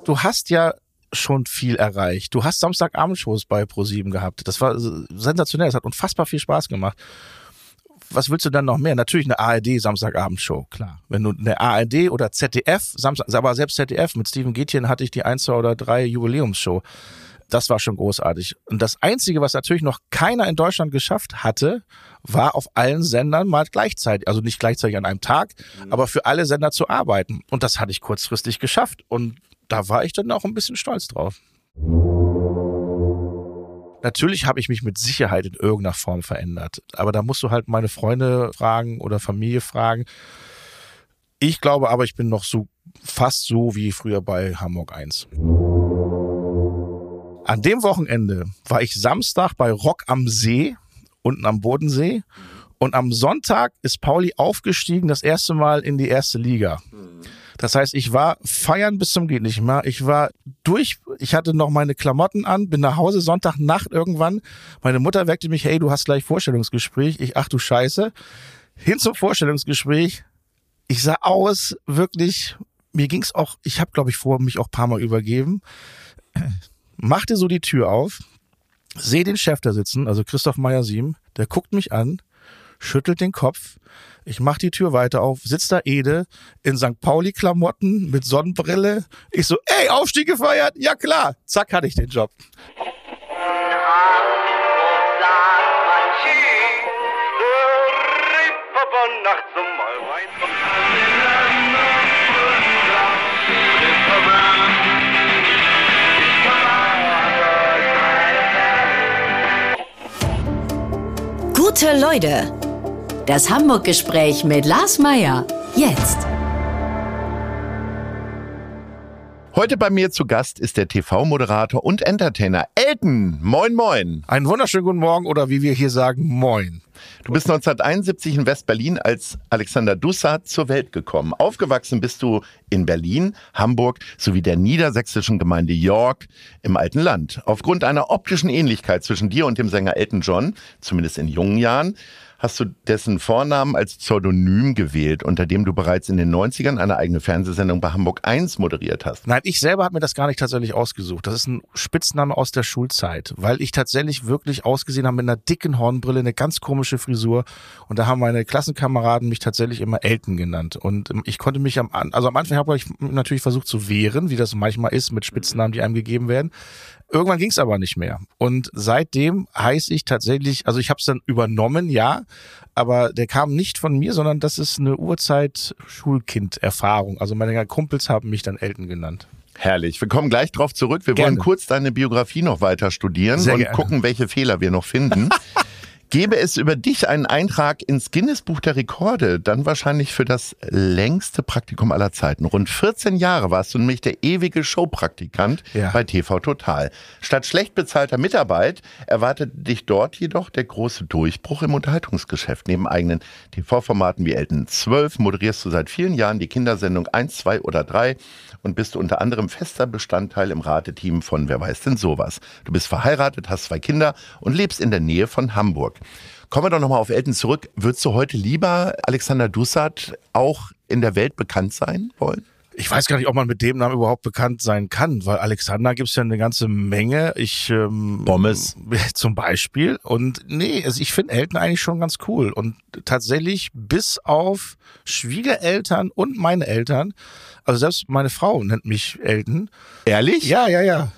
du hast ja schon viel erreicht. Du hast Samstagabendshows bei ProSieben gehabt. Das war sensationell. Das hat unfassbar viel Spaß gemacht. Was willst du dann noch mehr? Natürlich eine ARD-Samstagabendshow, klar. Wenn du eine ARD oder ZDF, aber selbst ZDF, mit Steven Gätjen hatte ich die 1, 2 oder 3 Jubiläumsshow. Das war schon großartig. Und das Einzige, was natürlich noch keiner in Deutschland geschafft hatte, war auf allen Sendern mal gleichzeitig, also nicht gleichzeitig an einem Tag, aber für alle Sender zu arbeiten. Und das hatte ich kurzfristig geschafft. Und da war ich dann auch ein bisschen stolz drauf. Natürlich habe ich mich mit Sicherheit in irgendeiner Form verändert. Aber da musst du halt meine Freunde fragen oder Familie fragen. Ich glaube aber, ich bin noch so fast so wie früher bei Hamburg 1. An dem Wochenende war ich Samstag bei Rock am See, unten am Bodensee. Und am Sonntag ist Pauli aufgestiegen, das erste Mal in die erste Liga. Das heißt, ich war feiern bis zum geht nicht mehr. Ich war durch, ich hatte noch meine Klamotten an, bin nach Hause, Sonntagnacht irgendwann. Meine Mutter weckte mich, hey, du hast gleich Vorstellungsgespräch. Ich, ach du Scheiße. Hin zum Vorstellungsgespräch. Ich sah aus, wirklich, mir ging's auch, ich habe, glaube ich, vorher mich auch ein paar Mal übergeben. Machte so die Tür auf, sehe den Chef da sitzen, also Christoph Meyer-Sieben, der guckt mich an, schüttelt den Kopf, ich mach die Tür weiter auf, sitzt da Ede in St. Pauli-Klamotten mit Sonnenbrille. Ich so, ey, Aufstieg gefeiert? Ja klar, zack, hatte ich den Job. Gute Leute, das Hamburg-Gespräch mit Lars Meyer. Jetzt. Heute bei mir zu Gast ist der TV-Moderator und Entertainer Elton. Moin, moin. Einen wunderschönen guten Morgen oder wie wir hier sagen, moin. Du bist 1971 in West-Berlin als Alexander Dussart zur Welt gekommen. Aufgewachsen bist du in Berlin, Hamburg sowie der niedersächsischen Gemeinde York im Alten Land. Aufgrund einer optischen Ähnlichkeit zwischen dir und dem Sänger Elton John, zumindest in jungen Jahren, hast du dessen Vornamen als Pseudonym gewählt, unter dem du bereits in den 90ern eine eigene Fernsehsendung bei Hamburg 1 moderiert hast. Nein, ich selber habe mir das gar nicht tatsächlich ausgesucht. Das ist ein Spitzname aus der Schulzeit, weil ich tatsächlich wirklich ausgesehen habe mit einer dicken Hornbrille, eine ganz komische Frisur. Und da haben meine Klassenkameraden mich tatsächlich immer Elton genannt. Und ich konnte mich am Anfang habe ich natürlich versucht zu wehren, wie das manchmal ist mit Spitznamen, die einem gegeben werden. Irgendwann ging es aber nicht mehr. Und seitdem heiße ich tatsächlich, also ich habe es dann übernommen, ja, aber der kam nicht von mir, sondern das ist eine Urzeit-Schulkind-Erfahrung. Also meine Kumpels haben mich dann Elton genannt. Herrlich. Wir kommen gleich drauf zurück. Wir Gerne. wollen kurz deine Biografie noch weiter studieren Sehr und gerne. gucken, welche Fehler wir noch finden. Gäbe es über dich einen Eintrag ins Guinness-Buch der Rekorde, dann wahrscheinlich für das längste Praktikum aller Zeiten. Rund 14 Jahre warst du nämlich der ewige Showpraktikant bei TV Total. Statt schlecht bezahlter Mitarbeit erwartet dich dort jedoch der große Durchbruch im Unterhaltungsgeschäft. Neben eigenen TV-Formaten wie Elton 12 moderierst du seit vielen Jahren die Kindersendung 1, 2 oder 3 und bist unter anderem fester Bestandteil im Rateteam von Wer weiß denn sowas. Du bist verheiratet, hast 2 Kinder und lebst in der Nähe von Hamburg. Kommen wir doch nochmal auf Elton zurück. Würdest du heute lieber Alexander Dussart auch in der Welt bekannt sein wollen? Ich weiß gar nicht, ob man mit dem Namen überhaupt bekannt sein kann, weil Alexander gibt's ja eine ganze Menge. Pommes. Zum Beispiel. Und nee, also ich finde Elton eigentlich schon ganz cool. Und tatsächlich bis auf Schwiegereltern und meine Eltern, also selbst meine Frau nennt mich Elton. Ehrlich? Ja.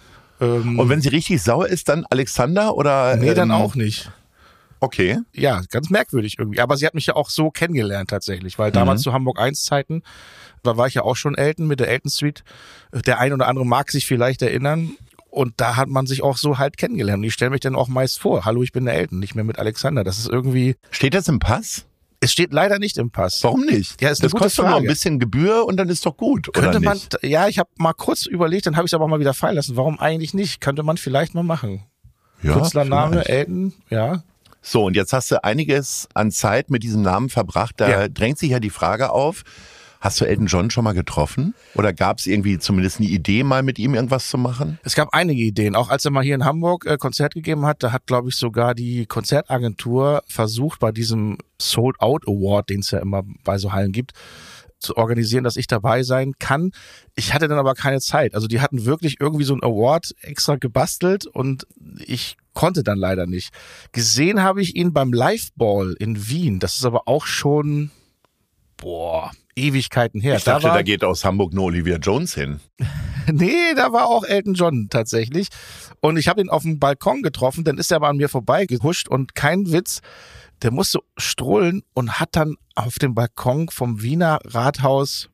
Und wenn sie richtig sauer ist, dann Alexander oder? Nee, dann auch nicht. Okay. Ja, ganz merkwürdig irgendwie. Aber sie hat mich ja auch so kennengelernt tatsächlich, weil damals zu Hamburg 1 Zeiten, da war ich ja auch schon Elton mit der Elton Suite. Der ein oder andere mag sich vielleicht erinnern. Und da hat man sich auch so halt kennengelernt. Und ich stelle mich dann auch meist vor, hallo, ich bin der Elton, nicht mehr mit Alexander. Das ist irgendwie... Steht das im Pass? Es steht leider nicht im Pass. Warum nicht? Ja, ist eine das gute kostet Frage. nur ein bisschen Gebühr und dann ist doch gut, Könnte oder man, nicht? ja, ich habe mal kurz überlegt, dann habe ich es aber auch mal wieder fallen lassen. Warum eigentlich nicht? Könnte man vielleicht mal machen. Ja, Künstlername, vielleicht. Elton, ja. So, und jetzt hast du einiges an Zeit mit diesem Namen verbracht. Da drängt sich ja die Frage auf, hast du Elton John schon mal getroffen? Oder gab es irgendwie zumindest eine Idee, mal mit ihm irgendwas zu machen? Es gab einige Ideen. Auch als er mal hier in Hamburg Konzert gegeben hat, da hat, glaube ich, sogar die Konzertagentur versucht, bei diesem Sold Out Award, den es ja immer bei so Hallen gibt, zu organisieren, dass ich dabei sein kann. Ich hatte dann aber keine Zeit. Also die hatten wirklich irgendwie so einen Award extra gebastelt und ich konnte dann leider nicht. Gesehen habe ich ihn beim Liveball in Wien. Das ist aber auch schon, Ewigkeiten her. Ich dachte, da geht aus Hamburg nur Olivia Jones hin. Nee, da war auch Elton John tatsächlich. Und ich habe ihn auf dem Balkon getroffen, dann ist er aber an mir vorbeigehuscht und kein Witz, der musste strollen und hat dann auf dem Balkon vom Wiener Rathaus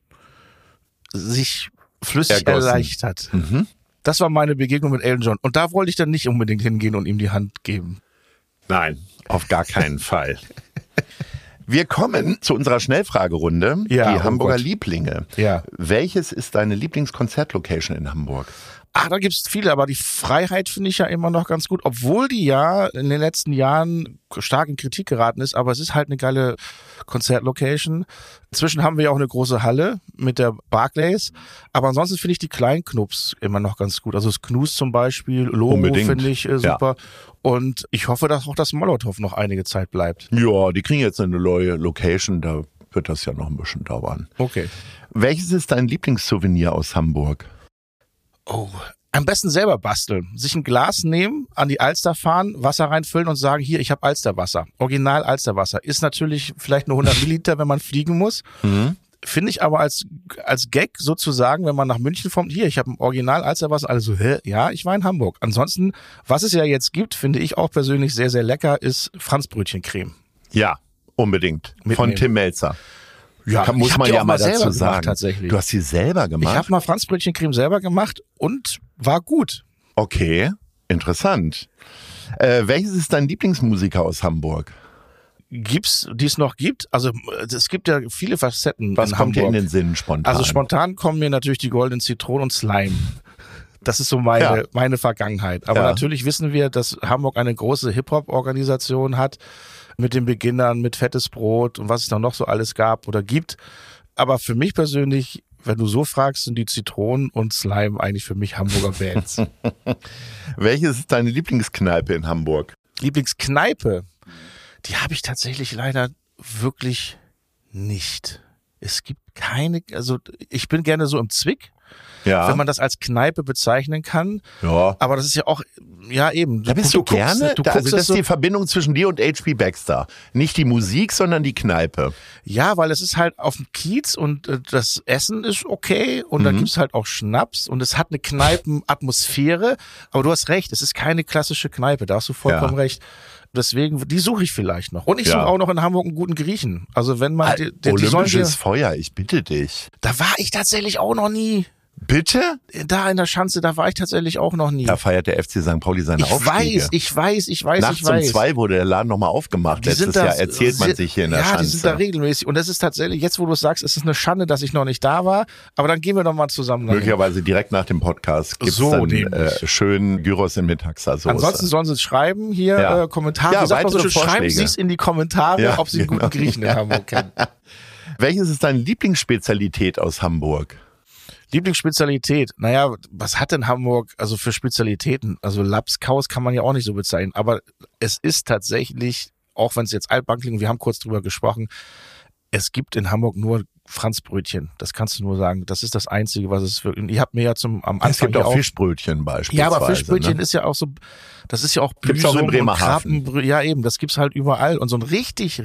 sich flüssig erleichtert. Mhm. Das war meine Begegnung mit Elton John. Und da wollte ich dann nicht unbedingt hingehen und ihm die Hand geben. Nein, auf gar keinen Fall. Wir kommen zu unserer Schnellfragerunde, die Hamburger Lieblinge. Ja. Welches ist deine Lieblingskonzertlocation in Hamburg? Da gibt's viele, aber die Freiheit finde ich ja immer noch ganz gut, obwohl die ja in den letzten Jahren stark in Kritik geraten ist, aber es ist halt eine geile Konzertlocation. Inzwischen haben wir ja auch eine große Halle mit der Barclays, aber ansonsten finde ich die kleinen Knubs immer noch ganz gut. Also das Knus zum Beispiel, Logo finde ich super. Ja. Und ich hoffe, dass auch das Molotow noch einige Zeit bleibt. Ja, die kriegen jetzt eine neue Location, da wird das ja noch ein bisschen dauern. Okay. Welches ist dein Lieblingssouvenir aus Hamburg? Am besten selber basteln. Sich ein Glas nehmen, an die Alster fahren, Wasser reinfüllen und sagen, hier, ich habe Alsterwasser. Original Alsterwasser. Ist natürlich vielleicht nur 100 Milliliter, wenn man fliegen muss. Mhm. Finde ich aber als Gag sozusagen, wenn man nach München kommt, hier, ich habe ein Original Alsterwasser. Also, ja, ich war in Hamburg. Ansonsten, was es ja jetzt gibt, finde ich auch persönlich sehr, sehr lecker, ist Franzbrötchencreme. Ja, unbedingt. Mitnehmen. Von Tim Melzer. Ja, muss man ja mal dazu sagen. Tatsächlich. Du hast sie selber gemacht? Ich habe mal Franzbrötchencreme selber gemacht und war gut. Okay, interessant. Welches ist dein Lieblingsmusiker aus Hamburg? Gibt's, die es noch gibt? Also es gibt ja viele Facetten. Was kommt dir in den Sinn spontan? Also spontan kommen mir natürlich die Goldenen Zitronen und Slime. Das ist so meine Vergangenheit. Aber natürlich wissen wir, dass Hamburg eine große Hip-Hop-Organisation hat. Mit den Beginnern, mit Fettes Brot und was es da noch so alles gab oder gibt. Aber für mich persönlich, wenn du so fragst, sind die Zitronen und Slime eigentlich für mich Hamburger Bands. Welches ist deine Lieblingskneipe in Hamburg? Lieblingskneipe? Die habe ich tatsächlich leider wirklich nicht. Es gibt keine, also ich bin gerne so im Zwick. Ja. Wenn man das als Kneipe bezeichnen kann. Ja. Aber das ist ja auch, eben. Da bist du gerne? Also das ist die Verbindung zwischen dir und H.P. Baxter. Nicht die Musik, sondern die Kneipe. Ja, weil es ist halt auf dem Kiez und das Essen ist okay und dann gibt's halt auch Schnaps und es hat eine Kneipenatmosphäre. Aber du hast recht, es ist keine klassische Kneipe, da hast du vollkommen recht. Deswegen, die suche ich vielleicht noch. Und ich suche auch noch in Hamburg einen guten Griechen. Also wenn man... Olympisches Feuer, ich bitte dich. Da war ich tatsächlich auch noch nie. Bitte? Da in der Schanze, da war ich tatsächlich auch noch nie. Da feiert der FC St. Pauli seine Aufstiege. Ich weiß. Nachts um 2 wurde der Laden nochmal aufgemacht. Letztes Jahr erzählt man sich hier in der Schanze. Ja, die sind da regelmäßig. Und das ist tatsächlich, jetzt wo du es sagst, ist es eine Schande, dass ich noch nicht da war. Aber dann gehen wir doch mal zusammen. Möglicherweise direkt nach dem Podcast gibt es dann schön Gyros in Metaxa-Soße. Ansonsten sollen sie es schreiben hier, Kommentare. Ja, weitere Vorschläge. Schreiben Sie es in die Kommentare, ob Sie einen guten Griechen in Hamburg kennen. Welches ist deine Lieblingsspezialität aus Hamburg? Lieblingsspezialität, was hat denn Hamburg also für Spezialitäten? Also Lapskaus kann man ja auch nicht so bezeichnen, aber es ist tatsächlich, auch wenn es jetzt altbank klingt, wir haben kurz drüber gesprochen, es gibt in Hamburg nur Franzbrötchen, das kannst du nur sagen. Das ist das Einzige, was es für... Ihr habt mir ja am Anfang... Es gibt auch Fischbrötchen beispielsweise. Ja, aber Fischbrötchen ist ja auch so... Das ist ja auch Gibt's auch in Bremerhaven. Ja, eben, das gibt's halt überall. Und so ein richtig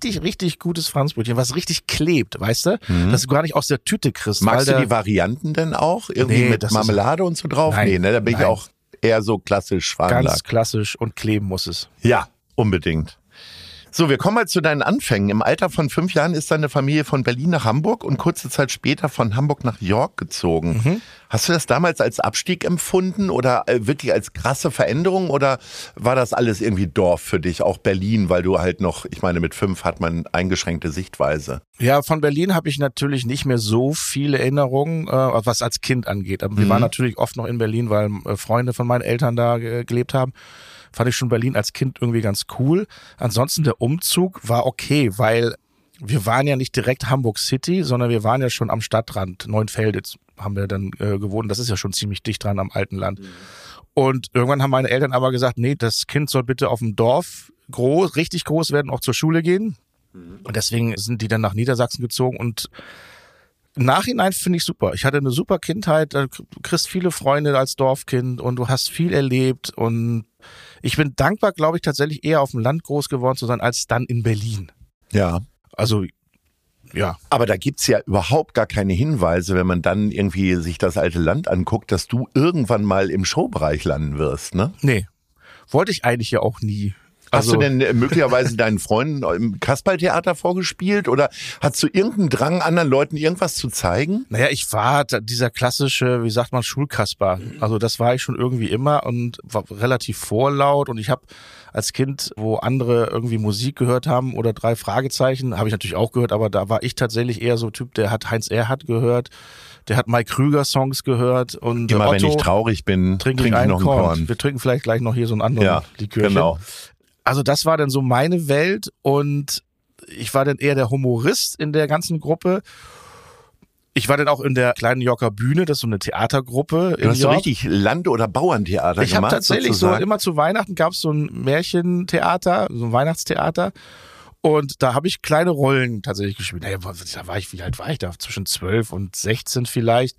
gutes Franzbrötchen, was richtig klebt, weißt du? Dass du gar nicht aus der Tüte kriegst. Magst du die Varianten denn auch? Irgendwie mit Marmelade und so drauf? Nein, da bin ich auch eher so klassisch veranlagt. Ganz klassisch und kleben muss es. Ja, unbedingt. So, wir kommen mal zu deinen Anfängen. Im Alter von 5 Jahren ist deine Familie von Berlin nach Hamburg und kurze Zeit später von Hamburg nach York gezogen. Hast du das damals als Abstieg empfunden oder wirklich als krasse Veränderung oder war das alles irgendwie Dorf für dich, auch Berlin, weil du halt noch, ich meine, mit 5 hat man eingeschränkte Sichtweise? Ja, von Berlin habe ich natürlich nicht mehr so viele Erinnerungen, was als Kind angeht. Aber wir waren natürlich oft noch in Berlin, weil Freunde von meinen Eltern da gelebt haben. Fand ich schon Berlin als Kind irgendwie ganz cool. Ansonsten der Umzug war okay, weil wir waren ja nicht direkt Hamburg City, sondern wir waren ja schon am Stadtrand. Neuenfelde haben wir dann gewohnt. Das ist ja schon ziemlich dicht dran am alten Land. Und irgendwann haben meine Eltern aber gesagt, nee, das Kind soll bitte auf dem Dorf richtig groß werden, auch zur Schule gehen. Und deswegen sind die dann nach Niedersachsen gezogen und Im Nachhinein finde ich super. Ich hatte eine super Kindheit, du kriegst viele Freunde als Dorfkind und du hast viel erlebt und ich bin dankbar, glaube ich, tatsächlich eher auf dem Land groß geworden zu sein, als dann in Berlin. Ja. Also, ja. Aber da gibt's ja überhaupt gar keine Hinweise, wenn man dann irgendwie sich das alte Land anguckt, dass du irgendwann mal im Showbereich landen wirst, ne? Nee, wollte ich eigentlich ja auch nie. Hast du denn möglicherweise deinen Freunden im Kasperltheater vorgespielt oder hast du irgendeinen Drang, anderen Leuten irgendwas zu zeigen? Naja, ich war dieser klassische, wie sagt man, Schulkasper. Also das war ich schon irgendwie immer und war relativ vorlaut und ich habe als Kind, wo andere irgendwie Musik gehört haben oder 3 Fragezeichen, habe ich natürlich auch gehört, aber da war ich tatsächlich eher so ein Typ, der hat Heinz Erhardt gehört, der hat Mike Krüger Songs gehört und immer Otto, wenn ich traurig bin, trinke ich noch einen Korn. Wir trinken vielleicht gleich noch hier so einen anderen Likörchen. Genau. Also das war dann so meine Welt und ich war dann eher der Humorist in der ganzen Gruppe. Ich war dann auch in der kleinen Yorker Bühne, das ist so eine Theatergruppe. Du hast so richtig Land- oder Bauerntheater gemacht? Ich habe tatsächlich sozusagen. so, immer zu Weihnachten gab es so ein Märchentheater, so ein Weihnachtstheater. Und da habe ich kleine Rollen tatsächlich gespielt. Naja, wie alt war ich da? Zwischen 12 und 16 vielleicht.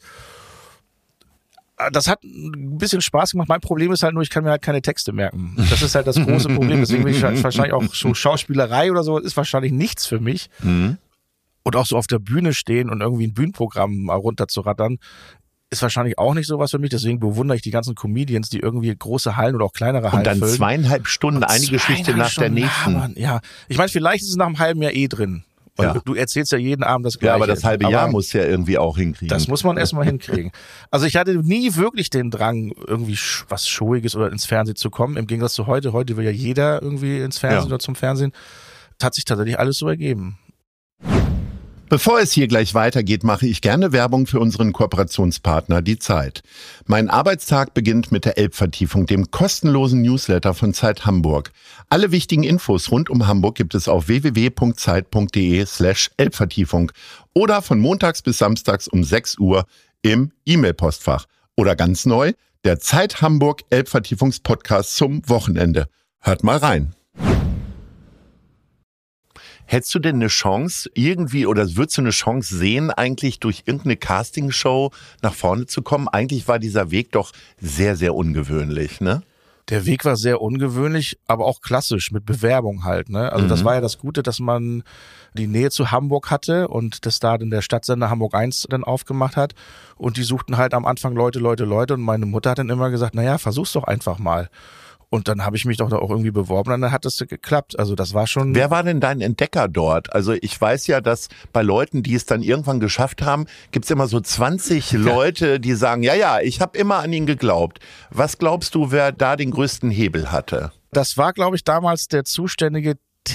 Das hat ein bisschen Spaß gemacht. Mein Problem ist halt nur, ich kann mir halt keine Texte merken. Das ist halt das große Problem. Deswegen bin ich wahrscheinlich auch so Schauspielerei oder so, ist wahrscheinlich nichts für mich. Mhm. Und auch so auf der Bühne stehen und irgendwie ein Bühnenprogramm mal runterzurattern, ist wahrscheinlich auch nicht sowas für mich. Deswegen bewundere ich die ganzen Comedians, die irgendwie große Hallen oder auch kleinere Hallen füllen. Und dann füllen. 2,5 Stunden eine Geschichte nach der nächsten. Ja, ich meine, vielleicht ist es nach einem halben Jahr drin. Und du erzählst ja jeden Abend das Gleiche. Ja, aber das halbe Jahr musst du ja irgendwie auch hinkriegen. Das muss man erstmal hinkriegen. Also ich hatte nie wirklich den Drang, irgendwie was Showiges oder ins Fernsehen zu kommen. Im Gegensatz zu heute. Heute will ja jeder irgendwie ins Fernsehen oder zum Fernsehen. Das hat sich tatsächlich alles so ergeben. Bevor es hier gleich weitergeht, mache ich gerne Werbung für unseren Kooperationspartner Die Zeit. Mein Arbeitstag beginnt mit der Elbvertiefung, dem kostenlosen Newsletter von Zeit Hamburg. Alle wichtigen Infos rund um Hamburg gibt es auf www.zeit.de/Elbvertiefung oder von montags bis samstags um 6 Uhr im E-Mail-Postfach. Oder ganz neu, der Zeit Hamburg Elbvertiefungspodcast zum Wochenende. Hört mal rein. Hättest du denn eine Chance irgendwie oder würdest du eine Chance sehen, eigentlich durch irgendeine Castingshow nach vorne zu kommen? Eigentlich war dieser Weg doch sehr, sehr ungewöhnlich, ne? Der Weg war sehr ungewöhnlich, aber auch klassisch mit Bewerbung halt, ne? Also das war ja das Gute, dass man die Nähe zu Hamburg hatte und das da dann der Stadtsender Hamburg 1 dann aufgemacht hat und die suchten halt am Anfang Leute und meine Mutter hat dann immer gesagt, naja, versuch's doch einfach mal. Und dann habe ich mich doch da auch irgendwie beworben und dann hat das geklappt. Also das war schon... Wer war denn dein Entdecker dort? Also ich weiß ja, dass bei Leuten, die es dann irgendwann geschafft haben, gibt's immer so 20 Leute, die sagen, ja, ich habe immer an ihn geglaubt. Was glaubst du, wer da den größten Hebel hatte? Das war, glaube ich, damals der zuständige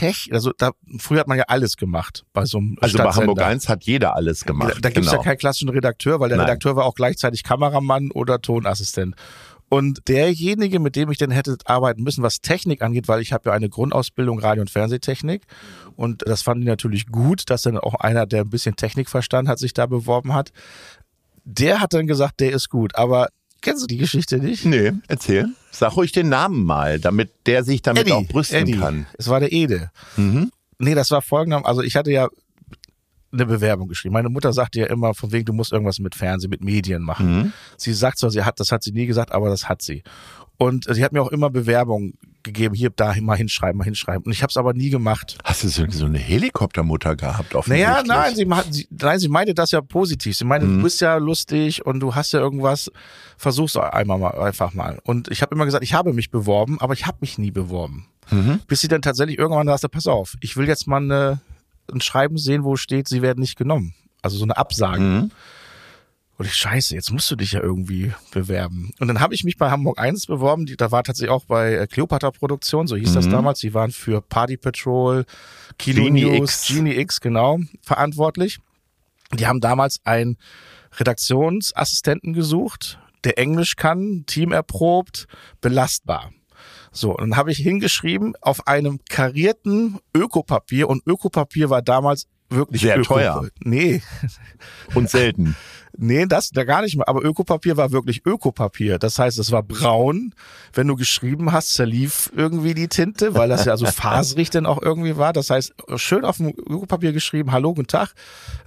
früher hat man ja alles gemacht bei so einem Also Stadtsender. bei Hamburg 1 hat jeder alles gemacht. Da gibt's ja keinen klassischen Redakteur, weil der Redakteur war auch gleichzeitig Kameramann oder Tonassistent. Und derjenige, mit dem ich dann hätte arbeiten müssen, was Technik angeht, weil ich habe ja eine Grundausbildung Radio- und Fernsehtechnik und das fanden die natürlich gut, dass dann auch einer, der ein bisschen Technik verstanden hat, sich da beworben hat. Der hat dann gesagt, der ist gut, aber kennst du die Geschichte nicht? Nee, erzähl. Sag ruhig den Namen mal, damit der sich damit auch brüsten kann. Es war der Ede. Nee, das war folgendermaßen, also ich hatte ja eine Bewerbung geschrieben. Meine Mutter sagte ja immer, von wegen, du musst irgendwas mit Fernsehen, mit Medien machen. Sie sagt zwar, das hat sie nie gesagt, aber das hat sie. Und sie hat mir auch immer Bewerbungen gegeben, hier, da, mal hinschreiben. Und ich habe es aber nie gemacht. Hast du so eine Helikoptermutter gehabt? Offensichtlich? Naja, sie meinte das ja positiv. Sie meinte, du bist ja lustig und du hast ja irgendwas, versuch's einfach mal. Und ich habe immer gesagt, ich habe mich beworben, aber ich habe mich nie beworben. Bis sie dann tatsächlich irgendwann sagte, pass auf, ich will jetzt mal ein Schreiben sehen, wo steht, sie werden nicht genommen. Also so eine Absage. Und scheiße, jetzt musst du dich ja irgendwie bewerben. Und dann habe ich mich bei Hamburg 1 beworben. Da war tatsächlich auch bei Cleopatra Produktion, so hieß das damals. Die waren für Party Patrol, Kino News, Genie X, genau, verantwortlich. Die haben damals einen Redaktionsassistenten gesucht, der Englisch kann, Team erprobt, belastbar. So, und dann habe ich hingeschrieben auf einem karierten Ökopapier und Ökopapier war damals wirklich sehr teuer. Nee. Und selten. Nee, da gar nicht mehr. Aber Ökopapier war wirklich Ökopapier. Das heißt, es war braun. Wenn du geschrieben hast, zerlief irgendwie die Tinte, weil das ja so faserig dann auch irgendwie war. Das heißt, schön auf dem Ökopapier geschrieben, hallo, guten Tag.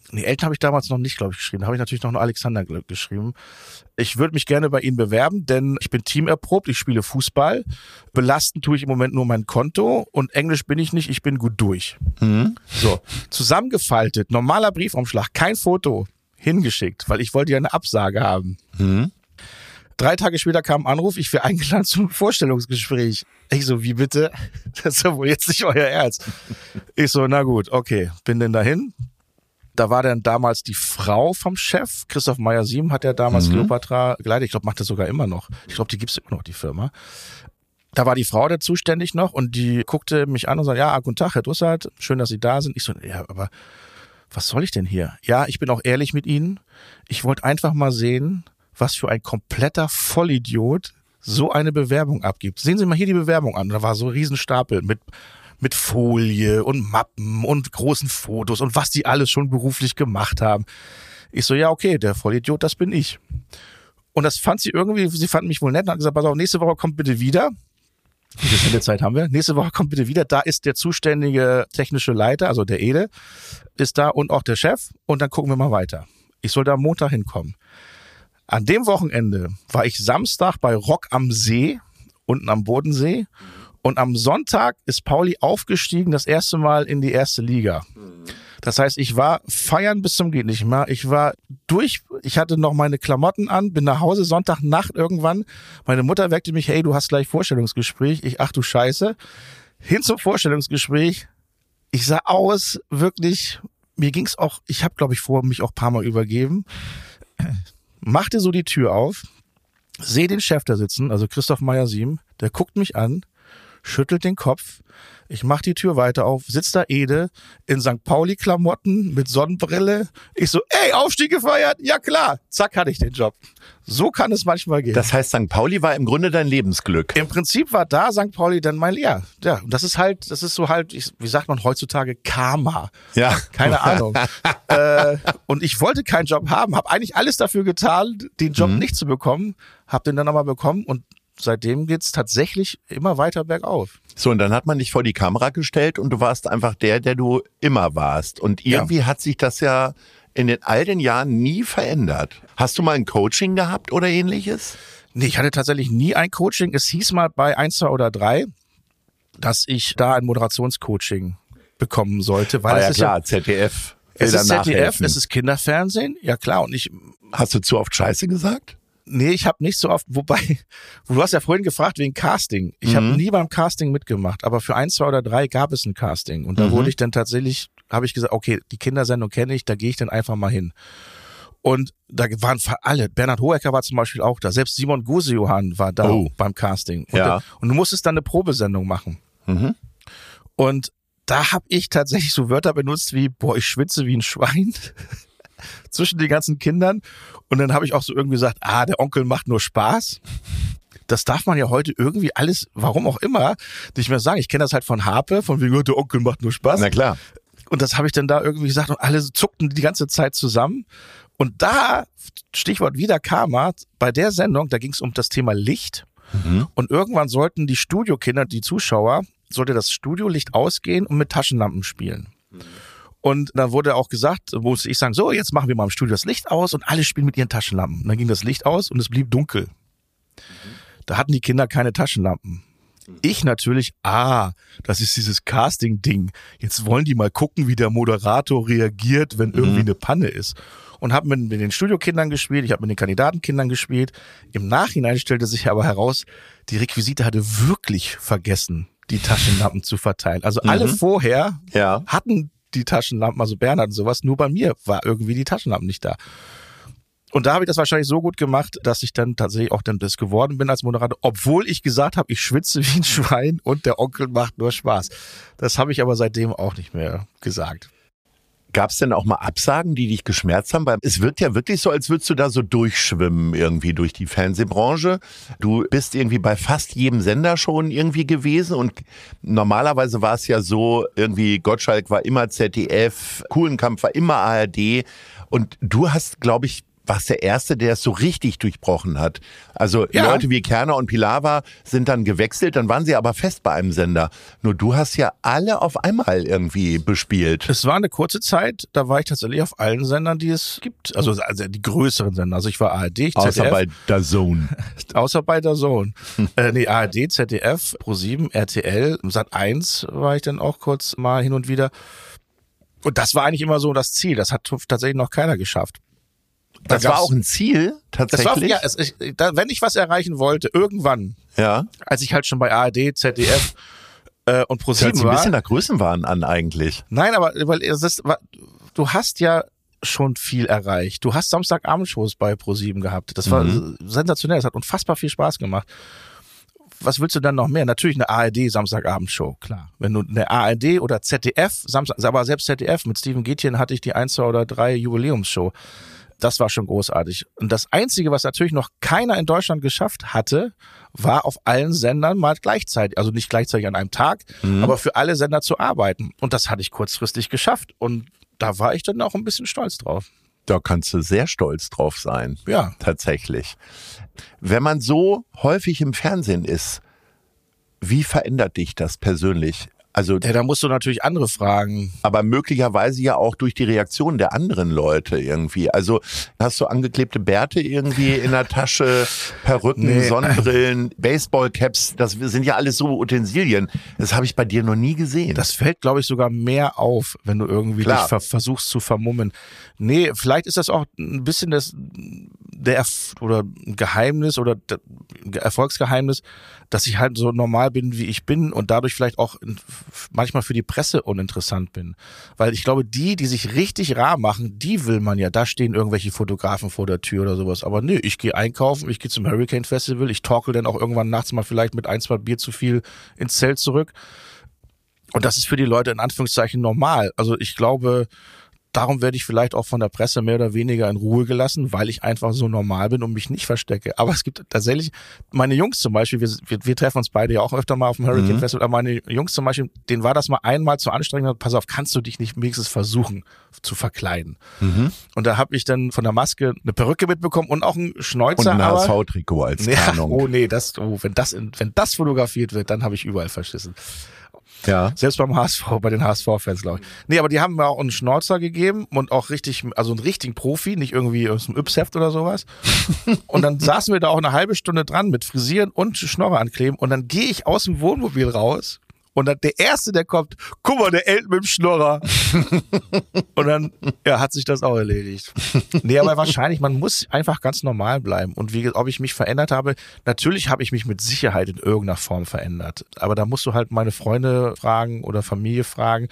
Nee, Eltern habe ich damals noch nicht, glaube ich, geschrieben. Da habe ich natürlich noch nur Alexander geschrieben. Ich würde mich gerne bei Ihnen bewerben, denn ich bin teamerprobt, ich spiele Fußball. Belasten tue ich im Moment nur mein Konto und Englisch bin ich nicht, ich bin gut durch. So, zusammengefaltet, normaler Briefumschlag, kein Foto, hingeschickt, weil ich wollte ja eine Absage haben. 3 Tage später kam ein Anruf, ich wäre eingeladen zum Vorstellungsgespräch. Ich so, wie bitte? Das ist ja wohl jetzt nicht euer Ernst. Ich so, na gut, okay, bin denn dahin. Da war dann damals die Frau vom Chef, Christoph Meyer-Sieben hat ja damals Kleopatra geleitet. Ich glaube, macht das sogar immer noch. Ich glaube, die gibt's immer noch, die Firma. Da war die Frau da zuständig noch und die guckte mich an und sagte, ja, guten Tag, Herr Dussert, schön, dass Sie da sind. Ich so, ja, aber was soll ich denn hier? Ja, ich bin auch ehrlich mit Ihnen. Ich wollte einfach mal sehen, was für ein kompletter Vollidiot so eine Bewerbung abgibt. Sehen Sie mal hier die Bewerbung an. Da war so ein Riesenstapel mit Folie und Mappen und großen Fotos und was die alles schon beruflich gemacht haben. Ich so, ja, okay, der Vollidiot, das bin ich. Und das fand sie irgendwie, sie fanden mich wohl nett und hat gesagt, pass auf, nächste Woche kommt bitte wieder. Wie viel Zeit haben wir? Nächste Woche kommt bitte wieder. Da ist der zuständige technische Leiter, also der Ede, ist da und auch der Chef und dann gucken wir mal weiter. Ich soll da am Montag hinkommen. An dem Wochenende war ich Samstag bei Rock am See, unten am Bodensee. Und am Sonntag ist Pauli aufgestiegen, das erste Mal in die erste Liga. Das heißt, ich war feiern bis zum geht nicht mehr. Ich war durch, ich hatte noch meine Klamotten an, bin nach Hause, Sonntagnacht irgendwann. Meine Mutter weckte mich, hey, du hast gleich Vorstellungsgespräch. Ich, ach du Scheiße. Hin zum Vorstellungsgespräch. Ich sah aus, wirklich, mir ging's auch, ich habe, glaube ich, vorher mich auch ein paar Mal übergeben. Machte so die Tür auf, sehe den Chef da sitzen, also Christoph Meyer-Sieben, der guckt mich an, schüttelt den Kopf, ich mach die Tür weiter auf, sitzt da Ede in St. Pauli-Klamotten mit Sonnenbrille. Ich so, ey, Aufstieg gefeiert? Ja klar, zack, hatte ich den Job. So kann es manchmal gehen. Das heißt, St. Pauli war im Grunde dein Lebensglück. Im Prinzip war da St. Pauli dann mein, ja, und das ist so halt, wie sagt man heutzutage, Karma. Ja. Keine Ahnung. Und ich wollte keinen Job haben, habe eigentlich alles dafür getan, den Job nicht zu bekommen, habe den dann aber bekommen und seitdem geht's tatsächlich immer weiter bergauf. So, und dann hat man dich vor die Kamera gestellt und du warst einfach der du immer warst. Und irgendwie hat sich das ja in all den Jahren nie verändert. Hast du mal ein Coaching gehabt oder ähnliches? Nee, ich hatte tatsächlich nie ein Coaching. Es hieß mal bei 1, 2 oder 3, dass ich da ein Moderationscoaching bekommen sollte. Weil es ist klar, ZDF. Es ist ZDF, es ist Kinderfernsehen. Ja klar, und Hast du zu oft Scheiße gesagt? Nee, ich habe nicht so oft, wobei, du hast ja vorhin gefragt wegen Casting. Ich habe nie beim Casting mitgemacht, aber für 1, 2 oder 3 gab es ein Casting. Und da wurde ich dann tatsächlich, habe ich gesagt, okay, die Kindersendung kenne ich, da gehe ich dann einfach mal hin. Und da waren alle, Bernhard Hohecker war zum Beispiel auch da, selbst Simon Gosejohann war da beim Casting. Und du musstest dann eine Probesendung machen. Und da habe ich tatsächlich so Wörter benutzt wie, boah, ich schwitze wie ein Schwein. Zwischen den ganzen Kindern. Und dann habe ich auch so irgendwie gesagt, der Onkel macht nur Spaß. Das darf man ja heute irgendwie alles, warum auch immer, nicht mehr sagen. Ich kenne das halt von Harpe, von wegen, der Onkel macht nur Spaß. Na klar. Und das habe ich dann da irgendwie gesagt und alle zuckten die ganze Zeit zusammen. Und da, Stichwort wieder Karma, bei der Sendung, da ging es um das Thema Licht. Und irgendwann sollten die Studiokinder, die Zuschauer, sollte das Studiolicht ausgehen und mit Taschenlampen spielen. Und dann wurde auch gesagt, musste ich sagen, so, jetzt machen wir mal im Studio das Licht aus und alle spielen mit ihren Taschenlampen. Und dann ging das Licht aus und es blieb dunkel. Da hatten die Kinder keine Taschenlampen. Ich natürlich, das ist dieses Casting-Ding. Jetzt wollen die mal gucken, wie der Moderator reagiert, wenn irgendwie eine Panne ist. Und habe mit den Studiokindern gespielt, ich habe mit den Kandidatenkindern gespielt. Im Nachhinein stellte sich aber heraus, die Requisite hatte wirklich vergessen, die Taschenlampen zu verteilen. Also alle vorher hatten die Taschenlampen, also Bernhard und sowas, nur bei mir war irgendwie die Taschenlampen nicht da. Und da habe ich das wahrscheinlich so gut gemacht, dass ich dann tatsächlich auch dann das geworden bin als Moderator, obwohl ich gesagt habe, ich schwitze wie ein Schwein und der Onkel macht nur Spaß. Das habe ich aber seitdem auch nicht mehr gesagt. Gab es denn auch mal Absagen, die dich geschmerzt haben? Weil es wirkt ja wirklich so, als würdest du da so durchschwimmen irgendwie durch die Fernsehbranche. Du bist irgendwie bei fast jedem Sender schon irgendwie gewesen und normalerweise war es ja so, irgendwie Gottschalk war immer ZDF, Kuhlenkampf war immer ARD und du hast, glaube ich, warst der Erste, der es so richtig durchbrochen hat. Also Leute wie Kerner und Pilawa sind dann gewechselt, dann waren sie aber fest bei einem Sender. Nur du hast ja alle auf einmal irgendwie bespielt. Es war eine kurze Zeit, da war ich tatsächlich auf allen Sendern, die es gibt. Also die größeren Sender. Also ich war ARD, ZDF. Außer bei DAZN. Außer bei DAZN. ARD, ZDF, Pro7, RTL, Sat.1 war ich dann auch kurz mal hin und wieder. Und das war eigentlich immer so das Ziel. Das hat tatsächlich noch keiner geschafft. Das war auch ein Ziel, tatsächlich? Wenn ich was erreichen wollte, irgendwann, als ich halt schon bei ARD, ZDF und Pro7 war. Hört sich ein bisschen nach Größenwahn an eigentlich. Nein, aber du hast ja schon viel erreicht. Du hast Samstagabendshows bei Pro7 gehabt. Das war sensationell. Das hat unfassbar viel Spaß gemacht. Was willst du dann noch mehr? Natürlich eine ARD-Samstagabendshow, klar. Wenn du eine ARD oder ZDF, aber selbst ZDF, mit Steven Gätjen hatte ich die 1, 2 oder 3 Jubiläumsshow. Das war schon großartig. Und das Einzige, was natürlich noch keiner in Deutschland geschafft hatte, war auf allen Sendern mal gleichzeitig, also nicht gleichzeitig an einem Tag, aber für alle Sender zu arbeiten. Und das hatte ich kurzfristig geschafft. Und da war ich dann auch ein bisschen stolz drauf. Da kannst du sehr stolz drauf sein. Ja. Tatsächlich. Wenn man so häufig im Fernsehen ist, wie verändert dich das persönlich? Also, ja, da musst du natürlich andere fragen. Aber möglicherweise ja auch durch die Reaktion der anderen Leute irgendwie. Also hast du angeklebte Bärte irgendwie in der Tasche, Perücken, Sonnenbrillen, Baseballcaps, das sind ja alles so Utensilien. Das habe ich bei dir noch nie gesehen. Das fällt, glaube ich, sogar mehr auf, wenn du irgendwie dich versuchst zu vermummen. Nee, vielleicht ist das auch ein bisschen oder ein Geheimnis oder Erfolgsgeheimnis, dass ich halt so normal bin, wie ich bin und dadurch vielleicht auch manchmal für die Presse uninteressant bin. Weil ich glaube, die sich richtig rar machen, die will man ja, da stehen irgendwelche Fotografen vor der Tür oder sowas. Aber nö, ich gehe einkaufen, ich gehe zum Hurricane Festival, ich torkel dann auch irgendwann nachts mal vielleicht mit 1, 2 Bier zu viel ins Zelt zurück. Und das ist für die Leute in Anführungszeichen normal. Also ich glaube, darum werde ich vielleicht auch von der Presse mehr oder weniger in Ruhe gelassen, weil ich einfach so normal bin und mich nicht verstecke. Aber es gibt tatsächlich, meine Jungs zum Beispiel, wir treffen uns beide ja auch öfter mal auf dem Hurricane Festival, aber meine Jungs zum Beispiel, denen war das mal einmal zu anstrengend, pass auf, kannst du dich nicht wenigstens versuchen zu verkleiden? Und da habe ich dann von der Maske eine Perücke mitbekommen und auch einen Schnäuzer. Und ein HSV-Trikot als Tarnung. Wenn das fotografiert wird, dann habe ich überall verschissen. Ja. Selbst beim HSV, bei den HSV-Fans, glaube ich. Nee, aber die haben mir auch einen Schnauzer gegeben und auch richtig, also einen richtigen Profi, nicht irgendwie aus dem Yps-Heft oder sowas. Und dann saßen wir da auch eine halbe Stunde dran mit Frisieren und Schnorre ankleben und dann gehe ich aus dem Wohnmobil raus und dann der Erste, der kommt, guck mal, der Elton mit dem Schnorrer. Und dann, hat sich das auch erledigt. Nee, aber wahrscheinlich, man muss einfach ganz normal bleiben. Und ob ich mich verändert habe, natürlich habe ich mich mit Sicherheit in irgendeiner Form verändert. Aber da musst du halt meine Freunde fragen oder Familie fragen.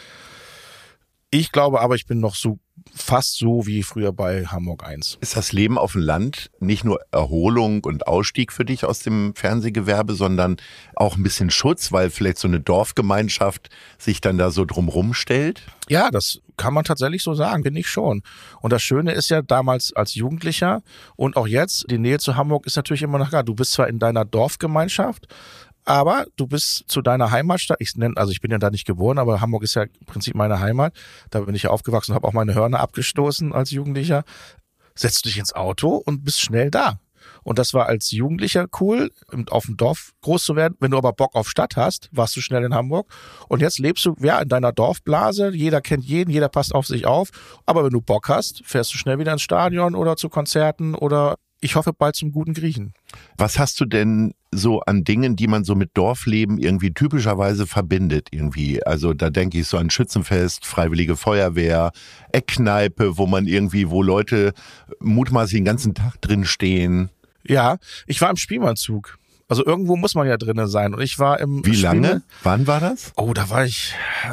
Ich glaube aber, ich bin noch fast so wie früher bei Hamburg 1. Ist das Leben auf dem Land nicht nur Erholung und Ausstieg für dich aus dem Fernsehgewerbe, sondern auch ein bisschen Schutz, weil vielleicht so eine Dorfgemeinschaft sich dann da so drumrum stellt? Ja, das kann man tatsächlich so sagen, bin ich schon. Und das Schöne ist ja damals als Jugendlicher und auch jetzt, die Nähe zu Hamburg ist natürlich immer noch da. Du bist zwar in deiner Dorfgemeinschaft, aber du bist zu deiner Heimatstadt, ich bin ja da nicht geboren, aber Hamburg ist ja im Prinzip meine Heimat. Da bin ich ja aufgewachsen und habe auch meine Hörner abgestoßen als Jugendlicher. Setzt dich ins Auto und bist schnell da. Und das war als Jugendlicher cool, auf dem Dorf groß zu werden. Wenn du aber Bock auf Stadt hast, warst du schnell in Hamburg. Und jetzt lebst du in deiner Dorfblase. Jeder kennt jeden, jeder passt auf sich auf. Aber wenn du Bock hast, fährst du schnell wieder ins Stadion oder zu Konzerten oder ich hoffe bald zum guten Griechen. Was hast du denn so an Dingen, die man so mit Dorfleben irgendwie typischerweise verbindet irgendwie? Also da denke ich so an Schützenfest, Freiwillige Feuerwehr, Eckkneipe, wo Leute mutmaßlich den ganzen Tag drin stehen. Ja, ich war im Spielmannzug. Also irgendwo muss man ja drinnen sein. Und ich war im Wie lange? Wann war das? Oh, da war ich,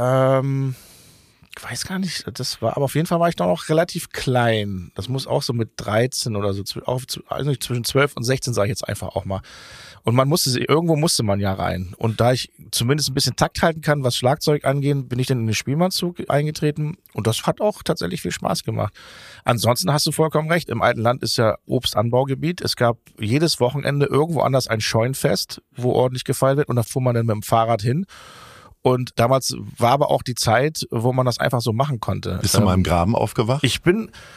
ich weiß gar nicht, aber auf jeden Fall war ich noch relativ klein. Das muss auch so mit 13 oder so, zwischen 12 und 16 sage ich jetzt einfach auch mal. Und irgendwo musste man ja rein. Und da ich zumindest ein bisschen Takt halten kann, was Schlagzeug angeht, bin ich dann in den Spielmannzug eingetreten. Und das hat auch tatsächlich viel Spaß gemacht. Ansonsten hast du vollkommen recht. Im alten Land ist ja Obstanbaugebiet. Es gab jedes Wochenende irgendwo anders ein Scheunenfest, wo ordentlich gefeiert wird. Und da fuhr man dann mit dem Fahrrad hin. Und damals war aber auch die Zeit, wo man das einfach so machen konnte. Bist du mal im Graben aufgewacht? Ich bin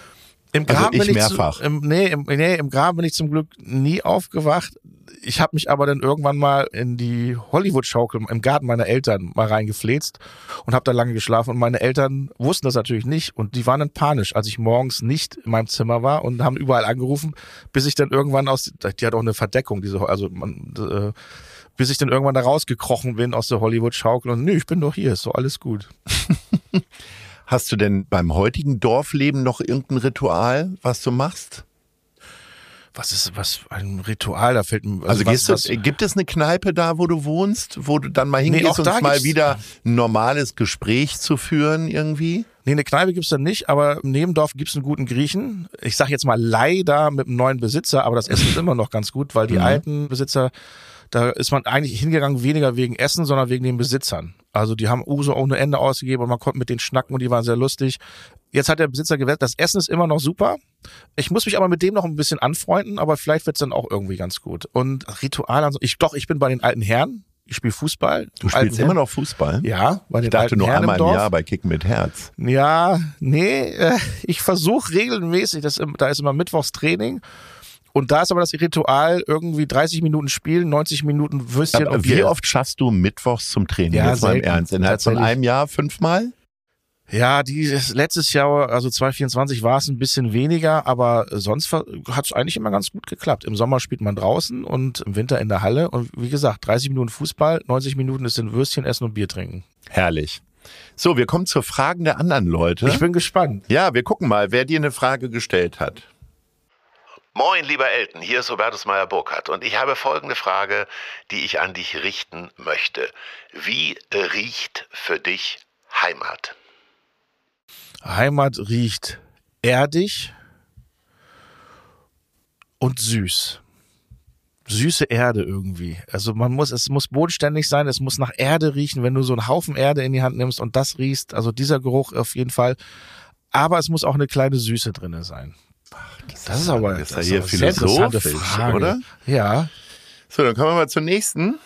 Im Graben Also ich bin mehrfach. Im Graben bin ich zum Glück nie aufgewacht. Ich habe mich aber dann irgendwann mal in die Hollywood-Schaukel im Garten meiner Eltern mal reingefläzt und habe da lange geschlafen. Und meine Eltern wussten das natürlich nicht und die waren dann panisch, als ich morgens nicht in meinem Zimmer war und haben überall angerufen, bis ich dann irgendwann die hat auch eine Verdeckung, bis ich dann irgendwann da rausgekrochen bin aus der Hollywood-Schaukel und ich bin doch hier, ist so alles gut. Hast du denn beim heutigen Dorfleben noch irgendein Ritual, was du machst? Was ein Ritual, da fällt mir... Also gibt es eine Kneipe da, wo du wohnst, wo du dann mal hingehst und mal wieder ein normales Gespräch zu führen irgendwie? Nee, eine Kneipe gibt's da nicht, aber im Nebendorf gibt's einen guten Griechen. Ich sag jetzt mal leider mit einem neuen Besitzer, aber das Essen ist immer noch ganz gut, weil die alten Besitzer, da ist man eigentlich hingegangen weniger wegen Essen, sondern wegen den Besitzern. Also die haben Uso ohne Ende ausgegeben und man konnte mit denen schnacken und die waren sehr lustig. Jetzt hat der Besitzer gewählt, das Essen ist immer noch super. Ich muss mich aber mit dem noch ein bisschen anfreunden, aber vielleicht wird's dann auch irgendwie ganz gut. Und Ritual, also ich bin bei den alten Herren. Ich spiele Fußball. Du spielst immer noch Fußball? Ja, bei den ich dachte alten nur Herren einmal im Dorf. im Jahr bei Kicken mit Herz. Ja, ich versuche regelmäßig, da ist immer Mittwochs Training. Und da ist aber das Ritual, irgendwie 30 Minuten spielen, 90 Minuten Würstchen und Bier. Wie oft schaffst du mittwochs zum Training? Ja, jetzt mal im selten. Ernst. Innerhalb von einem Jahr 5-mal? Ja, letztes Jahr, also 2024 war es ein bisschen weniger, aber sonst hat es eigentlich immer ganz gut geklappt. Im Sommer spielt man draußen und im Winter in der Halle. Und wie gesagt, 30 Minuten Fußball, 90 Minuten ist in Würstchen essen und Bier trinken. Herrlich. So, wir kommen zu Fragen der anderen Leute. Ich bin gespannt. Ja, wir gucken mal, wer dir eine Frage gestellt hat. Moin, lieber Elton, hier ist Hubertus Meyer-Burkhardt und ich habe folgende Frage, die ich an dich richten möchte. Wie riecht für dich Heimat? Heimat riecht erdig und süß. Süße Erde irgendwie. Also es muss bodenständig sein, es muss nach Erde riechen, wenn du so einen Haufen Erde in die Hand nimmst und das riechst, also dieser Geruch auf jeden Fall. Aber es muss auch eine kleine Süße drinne sein. Das ist aber hier philosophisch, oder? Ja. So, dann kommen wir mal zur nächsten.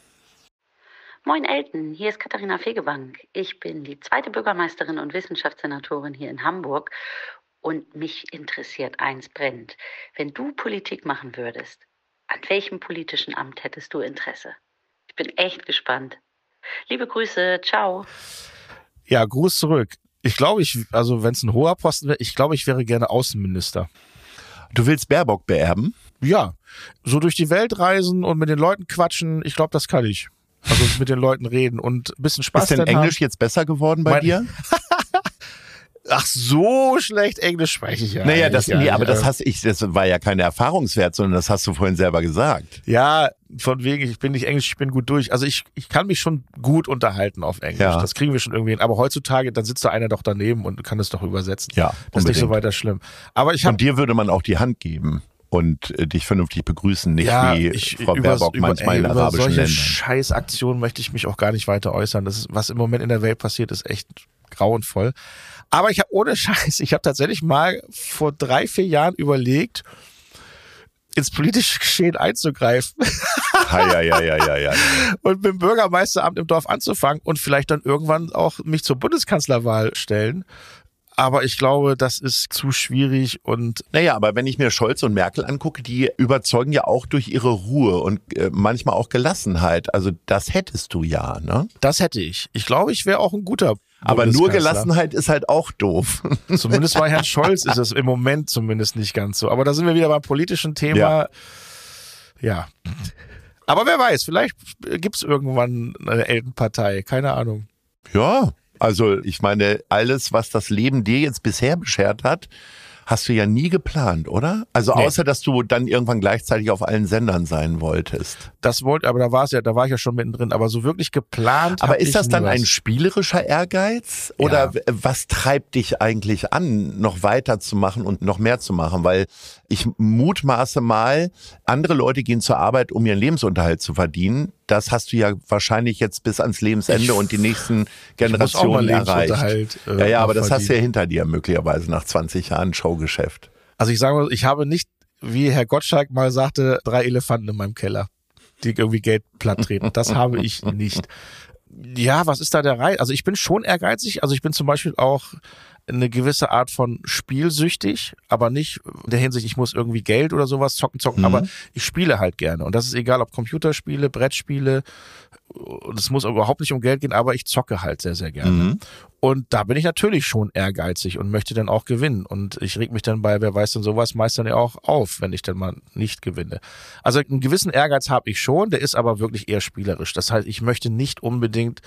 Moin Elton, hier ist Katharina Fegebank. Ich bin die zweite Bürgermeisterin und Wissenschaftssenatorin hier in Hamburg und mich interessiert eins brennend. Wenn du Politik machen würdest, an welchem politischen Amt hättest du Interesse? Ich bin echt gespannt. Liebe Grüße, ciao. Ja, Gruß zurück. Ich glaube, wenn es ein hoher Posten wäre, ich glaube, ich wäre gerne Außenminister. Du willst Baerbock beerben? Ja, so durch die Welt reisen und mit den Leuten quatschen, ich glaube, das kann ich. Also mit den Leuten reden und ein bisschen Spaß. Ist denn Englisch jetzt besser geworden bei dir? Ach, so schlecht Englisch spreche ich ja. Naja, das war ja kein Erfahrungswert, sondern das hast du vorhin selber gesagt. Ja, von wegen, ich bin nicht Englisch, ich bin gut durch. Also ich kann mich schon gut unterhalten auf Englisch. Ja. Das kriegen wir schon irgendwie hin. Aber heutzutage, dann sitzt da einer doch daneben und kann es doch übersetzen. Ja, das ist nicht so weiter schlimm. Aber und dir würde man auch die Hand geben und dich vernünftig begrüßen, nicht wie Frau Baerbock manchmal in arabischen Ländern. Ländern. Scheißaktionen möchte ich mich auch gar nicht weiter äußern. Das ist, was im Moment in der Welt passiert, ist echt grauenvoll. Aber ich habe tatsächlich mal vor 3-4 Jahren überlegt, ins politische Geschehen einzugreifen. Ja. Und mit dem Bürgermeisteramt im Dorf anzufangen und vielleicht dann irgendwann auch mich zur Bundeskanzlerwahl stellen. Aber ich glaube, das ist zu schwierig und... Naja, aber wenn ich mir Scholz und Merkel angucke, die überzeugen ja auch durch ihre Ruhe und manchmal auch Gelassenheit. Also das hättest du ja, ne? Das hätte ich. Ich glaube, ich wäre auch ein guter Aber nur Gelassenheit ist halt auch doof. Zumindest bei Herrn Scholz ist es im Moment zumindest nicht ganz so. Aber da sind wir wieder beim politischen Thema. Ja. Aber wer weiß, vielleicht gibt's irgendwann eine Elternpartei. Keine Ahnung. Ja, also ich meine, alles, was das Leben dir jetzt bisher beschert hat, hast du ja nie geplant, oder? Also außer, dass du dann irgendwann gleichzeitig auf allen Sendern sein wolltest. Aber da war ich ja schon mittendrin. Aber so wirklich geplant. Aber ist das dann ein spielerischer Ehrgeiz? Oder was treibt dich eigentlich an, noch weiterzumachen und noch mehr zu machen? Weil ich mutmaße mal, andere Leute gehen zur Arbeit, um ihren Lebensunterhalt zu verdienen. Das hast du ja wahrscheinlich jetzt bis ans Lebensende und die nächsten Generationen erreicht. Aber das hast du ja hinter dir möglicherweise nach 20 Jahren Showgeschäft. Also ich sage mal, ich habe nicht, wie Herr Gottschalk mal sagte, 3 Elefanten in meinem Keller, die irgendwie Geld platt treten. Das habe ich nicht. Ja, was ist da der Reiz? Also ich bin schon ehrgeizig. Also ich bin zum Beispiel auch eine gewisse Art von spielsüchtig, aber nicht in der Hinsicht, ich muss irgendwie Geld oder sowas zocken, aber ich spiele halt gerne. Und das ist egal, ob Computerspiele, Brettspiele, und es muss überhaupt nicht um Geld gehen, aber ich zocke halt sehr, sehr gerne. Und da bin ich natürlich schon ehrgeizig und möchte dann auch gewinnen. Und ich reg mich dann bei, wer weiß denn sowas, meist dann ja auch auf, wenn ich dann mal nicht gewinne. Also einen gewissen Ehrgeiz habe ich schon, der ist aber wirklich eher spielerisch. Das heißt, ich möchte nicht unbedingt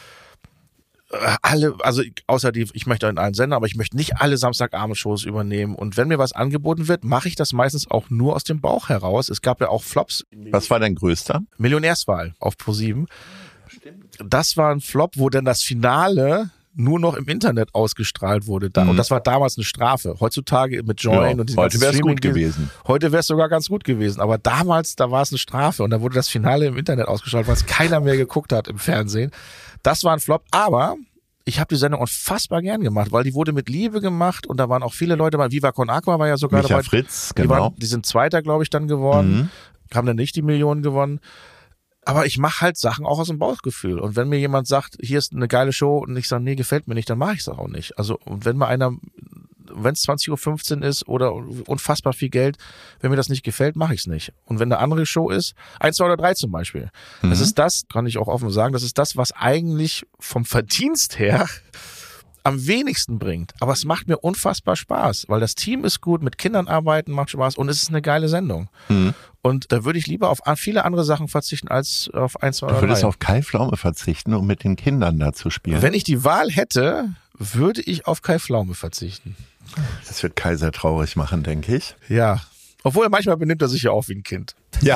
ich möchte in allen Sendern, aber ich möchte nicht alle Samstagabend-Shows übernehmen. Und wenn mir was angeboten wird, mache ich das meistens auch nur aus dem Bauch heraus. Es gab ja auch Flops. Was war dein größter? Millionärswahl auf ProSieben. Das war ein Flop, wo dann das Finale nur noch im Internet ausgestrahlt wurde. Und das war damals eine Strafe. Heutzutage mit Join und heute wäre es gut gewesen. Heute wäre es sogar ganz gut gewesen. Aber damals, da war es eine Strafe. Und da wurde das Finale im Internet ausgestrahlt, weil es keiner mehr geguckt hat im Fernsehen. Das war ein Flop. Aber ich habe die Sendung unfassbar gern gemacht, weil die wurde mit Liebe gemacht. Und da waren auch viele Leute bei. Viva Con Aqua war ja sogar Micha dabei. Fritz, genau. Die sind Zweiter, glaube ich, dann geworden. Haben dann nicht die Millionen gewonnen. Aber ich mache halt Sachen auch aus dem Bauchgefühl. Und wenn mir jemand sagt, hier ist eine geile Show und ich sage, nee, gefällt mir nicht, dann mache ich es auch nicht. Also und wenn es 20.15 Uhr ist oder unfassbar viel Geld, wenn mir das nicht gefällt, mache ich es nicht. Und wenn eine andere Show ist, 1, 2 oder 3 zum Beispiel, das ist das, kann ich auch offen sagen, das ist das, was eigentlich vom Verdienst her am wenigsten bringt. Aber es macht mir unfassbar Spaß, weil das Team ist gut, mit Kindern arbeiten macht Spaß und es ist eine geile Sendung. Und da würde ich lieber auf viele andere Sachen verzichten, als auf 1, 2 oder 3. Du würdest auf Kai Pflaume verzichten, um mit den Kindern da zu spielen. Wenn ich die Wahl hätte, würde ich auf Kai Pflaume verzichten. Das wird Kai sehr traurig machen, denke ich. Ja. Obwohl manchmal benimmt er sich ja auch wie ein Kind. Ja.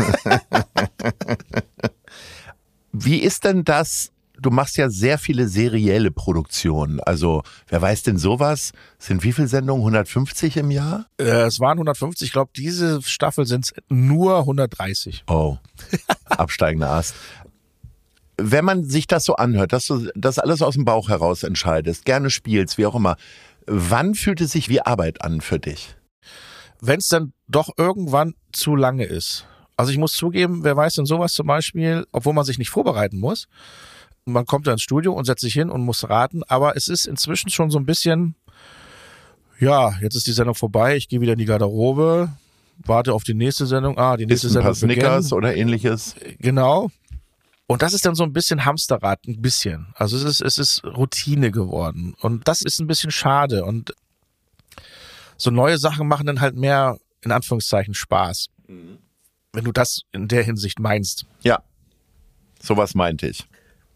Wie ist denn das? Du machst ja sehr viele serielle Produktionen. Also, wer weiß denn sowas? Sind wie viele Sendungen? 150 im Jahr? Es waren 150. Ich glaube, diese Staffel sind es nur 130. Oh, absteigender Ast. Wenn man sich das so anhört, dass du das alles aus dem Bauch heraus entscheidest, gerne spielst, wie auch immer, wann fühlt es sich wie Arbeit an für dich? Wenn es dann doch irgendwann zu lange ist. Also ich muss zugeben, wer weiß denn sowas zum Beispiel, obwohl man sich nicht vorbereiten muss. Man kommt da ins Studio und setzt sich hin und muss raten, aber es ist inzwischen schon so ein bisschen, ja, jetzt ist die Sendung vorbei, ich gehe wieder in die Garderobe, warte auf die nächste Sendung, die nächste Ist ein paar Sendung Snickers oder ähnliches. Genau. Und das ist dann so ein bisschen Hamsterrad, ein bisschen. Also es ist Routine geworden und das ist ein bisschen schade und so neue Sachen machen dann halt mehr, in Anführungszeichen, Spaß. Wenn du das in der Hinsicht meinst. Ja, sowas meinte ich.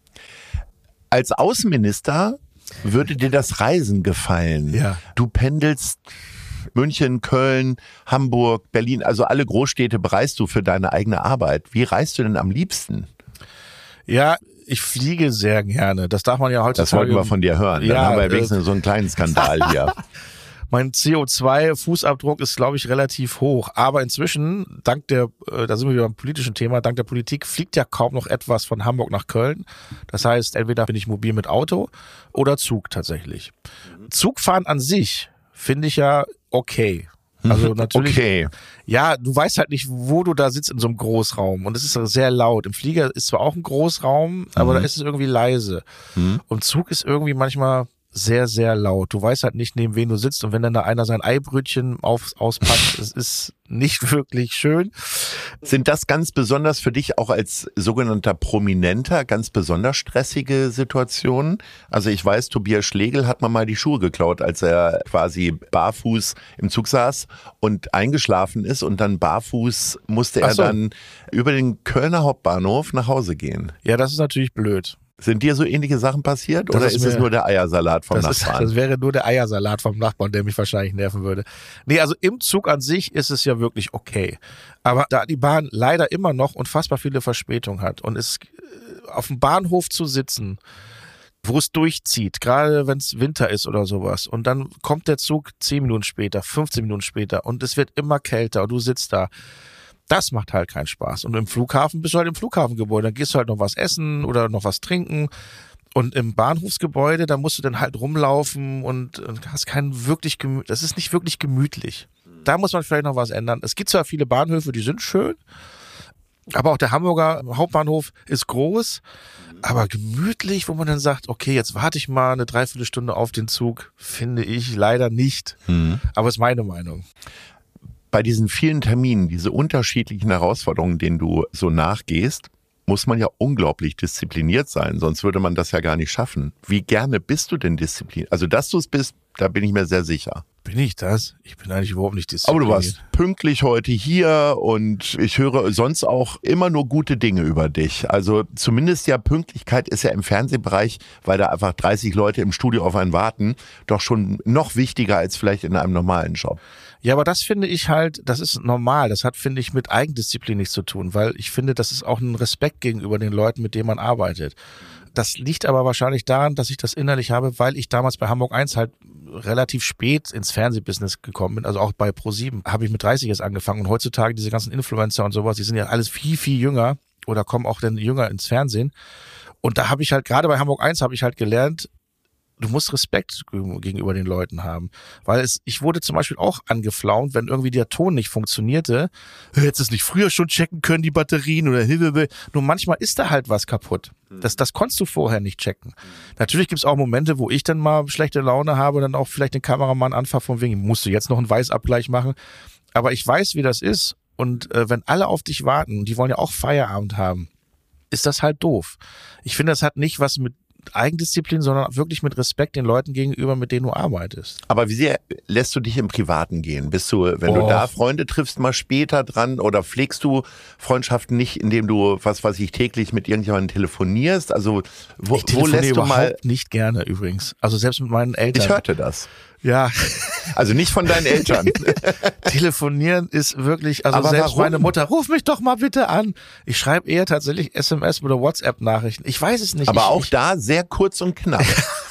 Als Außenminister würde dir das Reisen gefallen. Ja. Du pendelst München, Köln, Hamburg, Berlin, also alle Großstädte bereist du für deine eigene Arbeit. Wie reist du denn am liebsten? Ja, ich fliege sehr gerne. Das darf man ja heutzutage. Das wollten wir von dir hören. Dann haben wir wenigstens so einen kleinen Skandal hier. Mein CO2-Fußabdruck ist, glaube ich, relativ hoch. Aber inzwischen, da sind wir wieder beim politischen Thema, dank der Politik fliegt ja kaum noch etwas von Hamburg nach Köln. Das heißt, entweder bin ich mobil mit Auto oder Zug tatsächlich. Zugfahren an sich finde ich ja okay. Also natürlich. Okay. Ja, du weißt halt nicht, wo du da sitzt in so einem Großraum. Und es ist sehr laut. Im Flieger ist zwar auch ein Großraum, aber da ist es irgendwie leise. Und Zug ist irgendwie manchmal sehr, sehr laut. Du weißt halt nicht, neben wen du sitzt. Und wenn dann da einer sein Eibrötchen auspackt, es ist nicht wirklich schön. Sind das ganz besonders für dich auch als sogenannter Prominenter ganz besonders stressige Situationen? Also ich weiß, Tobias Schlegel hat mal die Schuhe geklaut, als er quasi barfuß im Zug saß und eingeschlafen ist und dann barfuß musste er dann über den Kölner Hauptbahnhof nach Hause gehen. Ja, das ist natürlich blöd. Sind dir so ähnliche Sachen passiert oder ist es nur der Eiersalat vom Nachbarn? Das wäre nur der Eiersalat vom Nachbarn, der mich wahrscheinlich nerven würde. Nee, also im Zug an sich ist es ja wirklich okay. Aber da die Bahn leider immer noch unfassbar viele Verspätungen hat und es auf dem Bahnhof zu sitzen, wo es durchzieht, gerade wenn es Winter ist oder sowas und dann kommt der Zug 10 Minuten später, 15 Minuten später und es wird immer kälter und du sitzt da. Das macht halt keinen Spaß. Und im Flughafen bist du halt im Flughafengebäude. Dann gehst du halt noch was essen oder noch was trinken. Und im Bahnhofsgebäude, da musst du dann halt rumlaufen und hast keinen wirklich das ist nicht wirklich gemütlich. Da muss man vielleicht noch was ändern. Es gibt zwar viele Bahnhöfe, die sind schön, Aber auch der Hamburger Hauptbahnhof ist groß, aber gemütlich, wo man dann sagt, okay, jetzt warte ich mal eine Dreiviertelstunde auf den Zug, finde ich leider nicht. Aber ist meine Meinung. Bei diesen vielen Terminen, diese unterschiedlichen Herausforderungen, denen du so nachgehst, muss man ja unglaublich diszipliniert sein, sonst würde man das ja gar nicht schaffen. Wie gerne bist du denn diszipliniert? Also, dass du es bist, da bin ich mir sehr sicher. Bin ich das? Ich bin eigentlich überhaupt nicht diszipliniert. Aber du warst pünktlich heute hier und ich höre sonst auch immer nur gute Dinge über dich. Also zumindest ja Pünktlichkeit ist ja im Fernsehbereich, weil da einfach 30 Leute im Studio auf einen warten, doch schon noch wichtiger als vielleicht in einem normalen Job. Ja, aber das finde ich halt, das ist normal. Das hat, finde ich, mit Eigendisziplin nichts zu tun, weil ich finde, das ist auch ein Respekt gegenüber den Leuten, mit denen man arbeitet. Das liegt aber wahrscheinlich daran, dass ich das innerlich habe, weil ich damals bei Hamburg 1 halt relativ spät ins Fernsehbusiness gekommen bin. Also auch bei Pro7 habe ich mit 30 jetzt angefangen und heutzutage diese ganzen Influencer und sowas, die sind ja alles viel, viel jünger oder kommen auch dann jünger ins Fernsehen. Und da habe ich halt, gerade bei Hamburg 1 habe ich halt gelernt, du musst Respekt gegenüber den Leuten haben. Weil ich wurde zum Beispiel auch angeflaumt, wenn irgendwie der Ton nicht funktionierte. Hättest du es nicht früher schon checken können, die Batterien oder nur manchmal ist da halt was kaputt. Das konntest du vorher nicht checken. Natürlich gibt es auch Momente, wo ich dann mal schlechte Laune habe und dann auch vielleicht den Kameramann anfahre von wegen, musst du jetzt noch einen Weißabgleich machen. Aber ich weiß, wie das ist. Und wenn alle auf dich warten, die wollen ja auch Feierabend haben, ist das halt doof. Ich finde, das hat nicht was mit Eigendisziplin, sondern wirklich mit Respekt den Leuten gegenüber, mit denen du arbeitest. Aber wie sehr lässt du dich im Privaten gehen? Bist du, wenn du da Freunde triffst, mal später dran oder pflegst du Freundschaften nicht, indem du, was weiß ich, täglich mit irgendjemandem telefonierst? Also wo lässt du mal... überhaupt nicht gerne übrigens. Also selbst mit meinen Eltern. Ich hörte das. Ja. Also nicht von deinen Eltern. Telefonieren ist wirklich, also aber selbst warum? meine Mutter, ruf mich doch mal bitte an. Ich schreibe eher tatsächlich SMS oder WhatsApp-Nachrichten. Ich weiß es nicht. Aber auch da sehr kurz und knapp.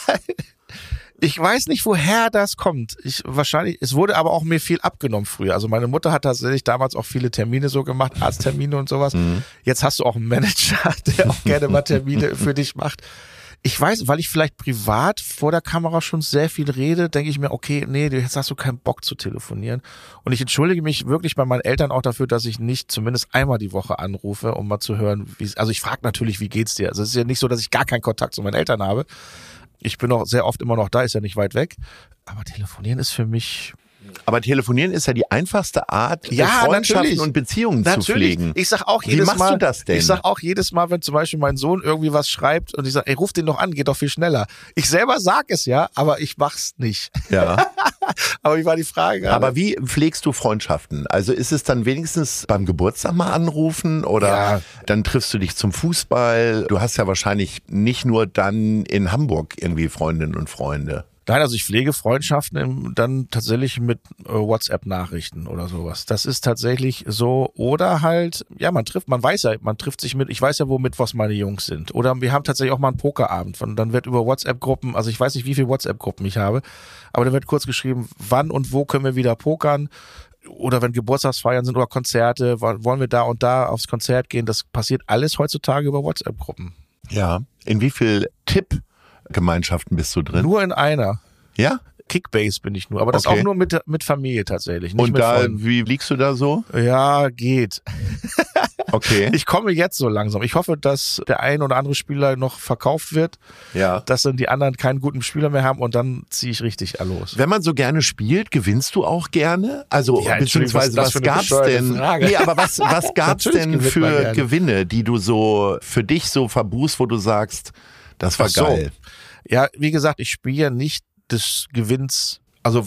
Ich weiß nicht, woher das kommt. Es wurde aber auch mir viel abgenommen früher. Also meine Mutter hat tatsächlich damals auch viele Termine so gemacht, Arzttermine und sowas. Jetzt hast du auch einen Manager, der auch gerne mal Termine für dich macht. Ich weiß, weil ich vielleicht privat vor der Kamera schon sehr viel rede, denke ich mir, okay, nee, jetzt hast du keinen Bock zu telefonieren. Und ich entschuldige mich wirklich bei meinen Eltern auch dafür, dass ich nicht zumindest einmal die Woche anrufe, um mal zu hören, also ich frage natürlich, wie geht's dir? Also es ist ja nicht so, dass ich gar keinen Kontakt zu meinen Eltern habe. Ich bin auch sehr oft immer noch da, ist ja nicht weit weg. Aber telefonieren ist für mich... Aber telefonieren ist ja die einfachste Art, Freundschaften natürlich. Und Beziehungen zu pflegen. Ich sag auch jedes Mal. Wie machst du das denn? Ich sag auch jedes Mal, wenn zum Beispiel mein Sohn irgendwie was schreibt und ich sage, ey, ruf den doch an, geht doch viel schneller. Ich selber sag es ja, aber ich mach's nicht. Ja. Aber wie war die Frage gerade? Aber wie pflegst du Freundschaften? Also ist es dann wenigstens beim Geburtstag mal anrufen oder dann triffst du dich zum Fußball? Du hast ja wahrscheinlich nicht nur dann in Hamburg irgendwie Freundinnen und Freunde. Nein, also ich pflege Freundschaften dann tatsächlich mit WhatsApp-Nachrichten oder sowas. Das ist tatsächlich so. Oder halt, ja, man trifft sich mit, ich weiß ja, wo Mittwochs meine Jungs sind. Oder wir haben tatsächlich auch mal einen Pokerabend. Dann wird über WhatsApp-Gruppen, also ich weiß nicht, wie viele WhatsApp-Gruppen ich habe, aber da wird kurz geschrieben, wann und wo können wir wieder pokern. Oder wenn Geburtstagsfeiern sind oder Konzerte, wollen wir da und da aufs Konzert gehen. Das passiert alles heutzutage über WhatsApp-Gruppen. Ja. In wie viel Tipp-Gemeinschaften bist du drin? Nur in einer. Ja? Kickbase bin ich nur, aber das auch nur mit Familie tatsächlich. Nicht und mit da, Freunden. wie liegst du da so? Ja, geht. Okay. Ich komme jetzt so langsam. Ich hoffe, dass der ein oder andere Spieler noch verkauft wird, dass dann die anderen keinen guten Spieler mehr haben und dann ziehe ich richtig los. Wenn man so gerne spielt, gewinnst du auch gerne? Also beziehungsweise was gab's denn? Nee, aber was gab's denn für Gewinne, die du so für dich so verbuchst, wo du sagst, das war geil? Ja, wie gesagt, ich spiele ja nicht des Gewinns. Nein.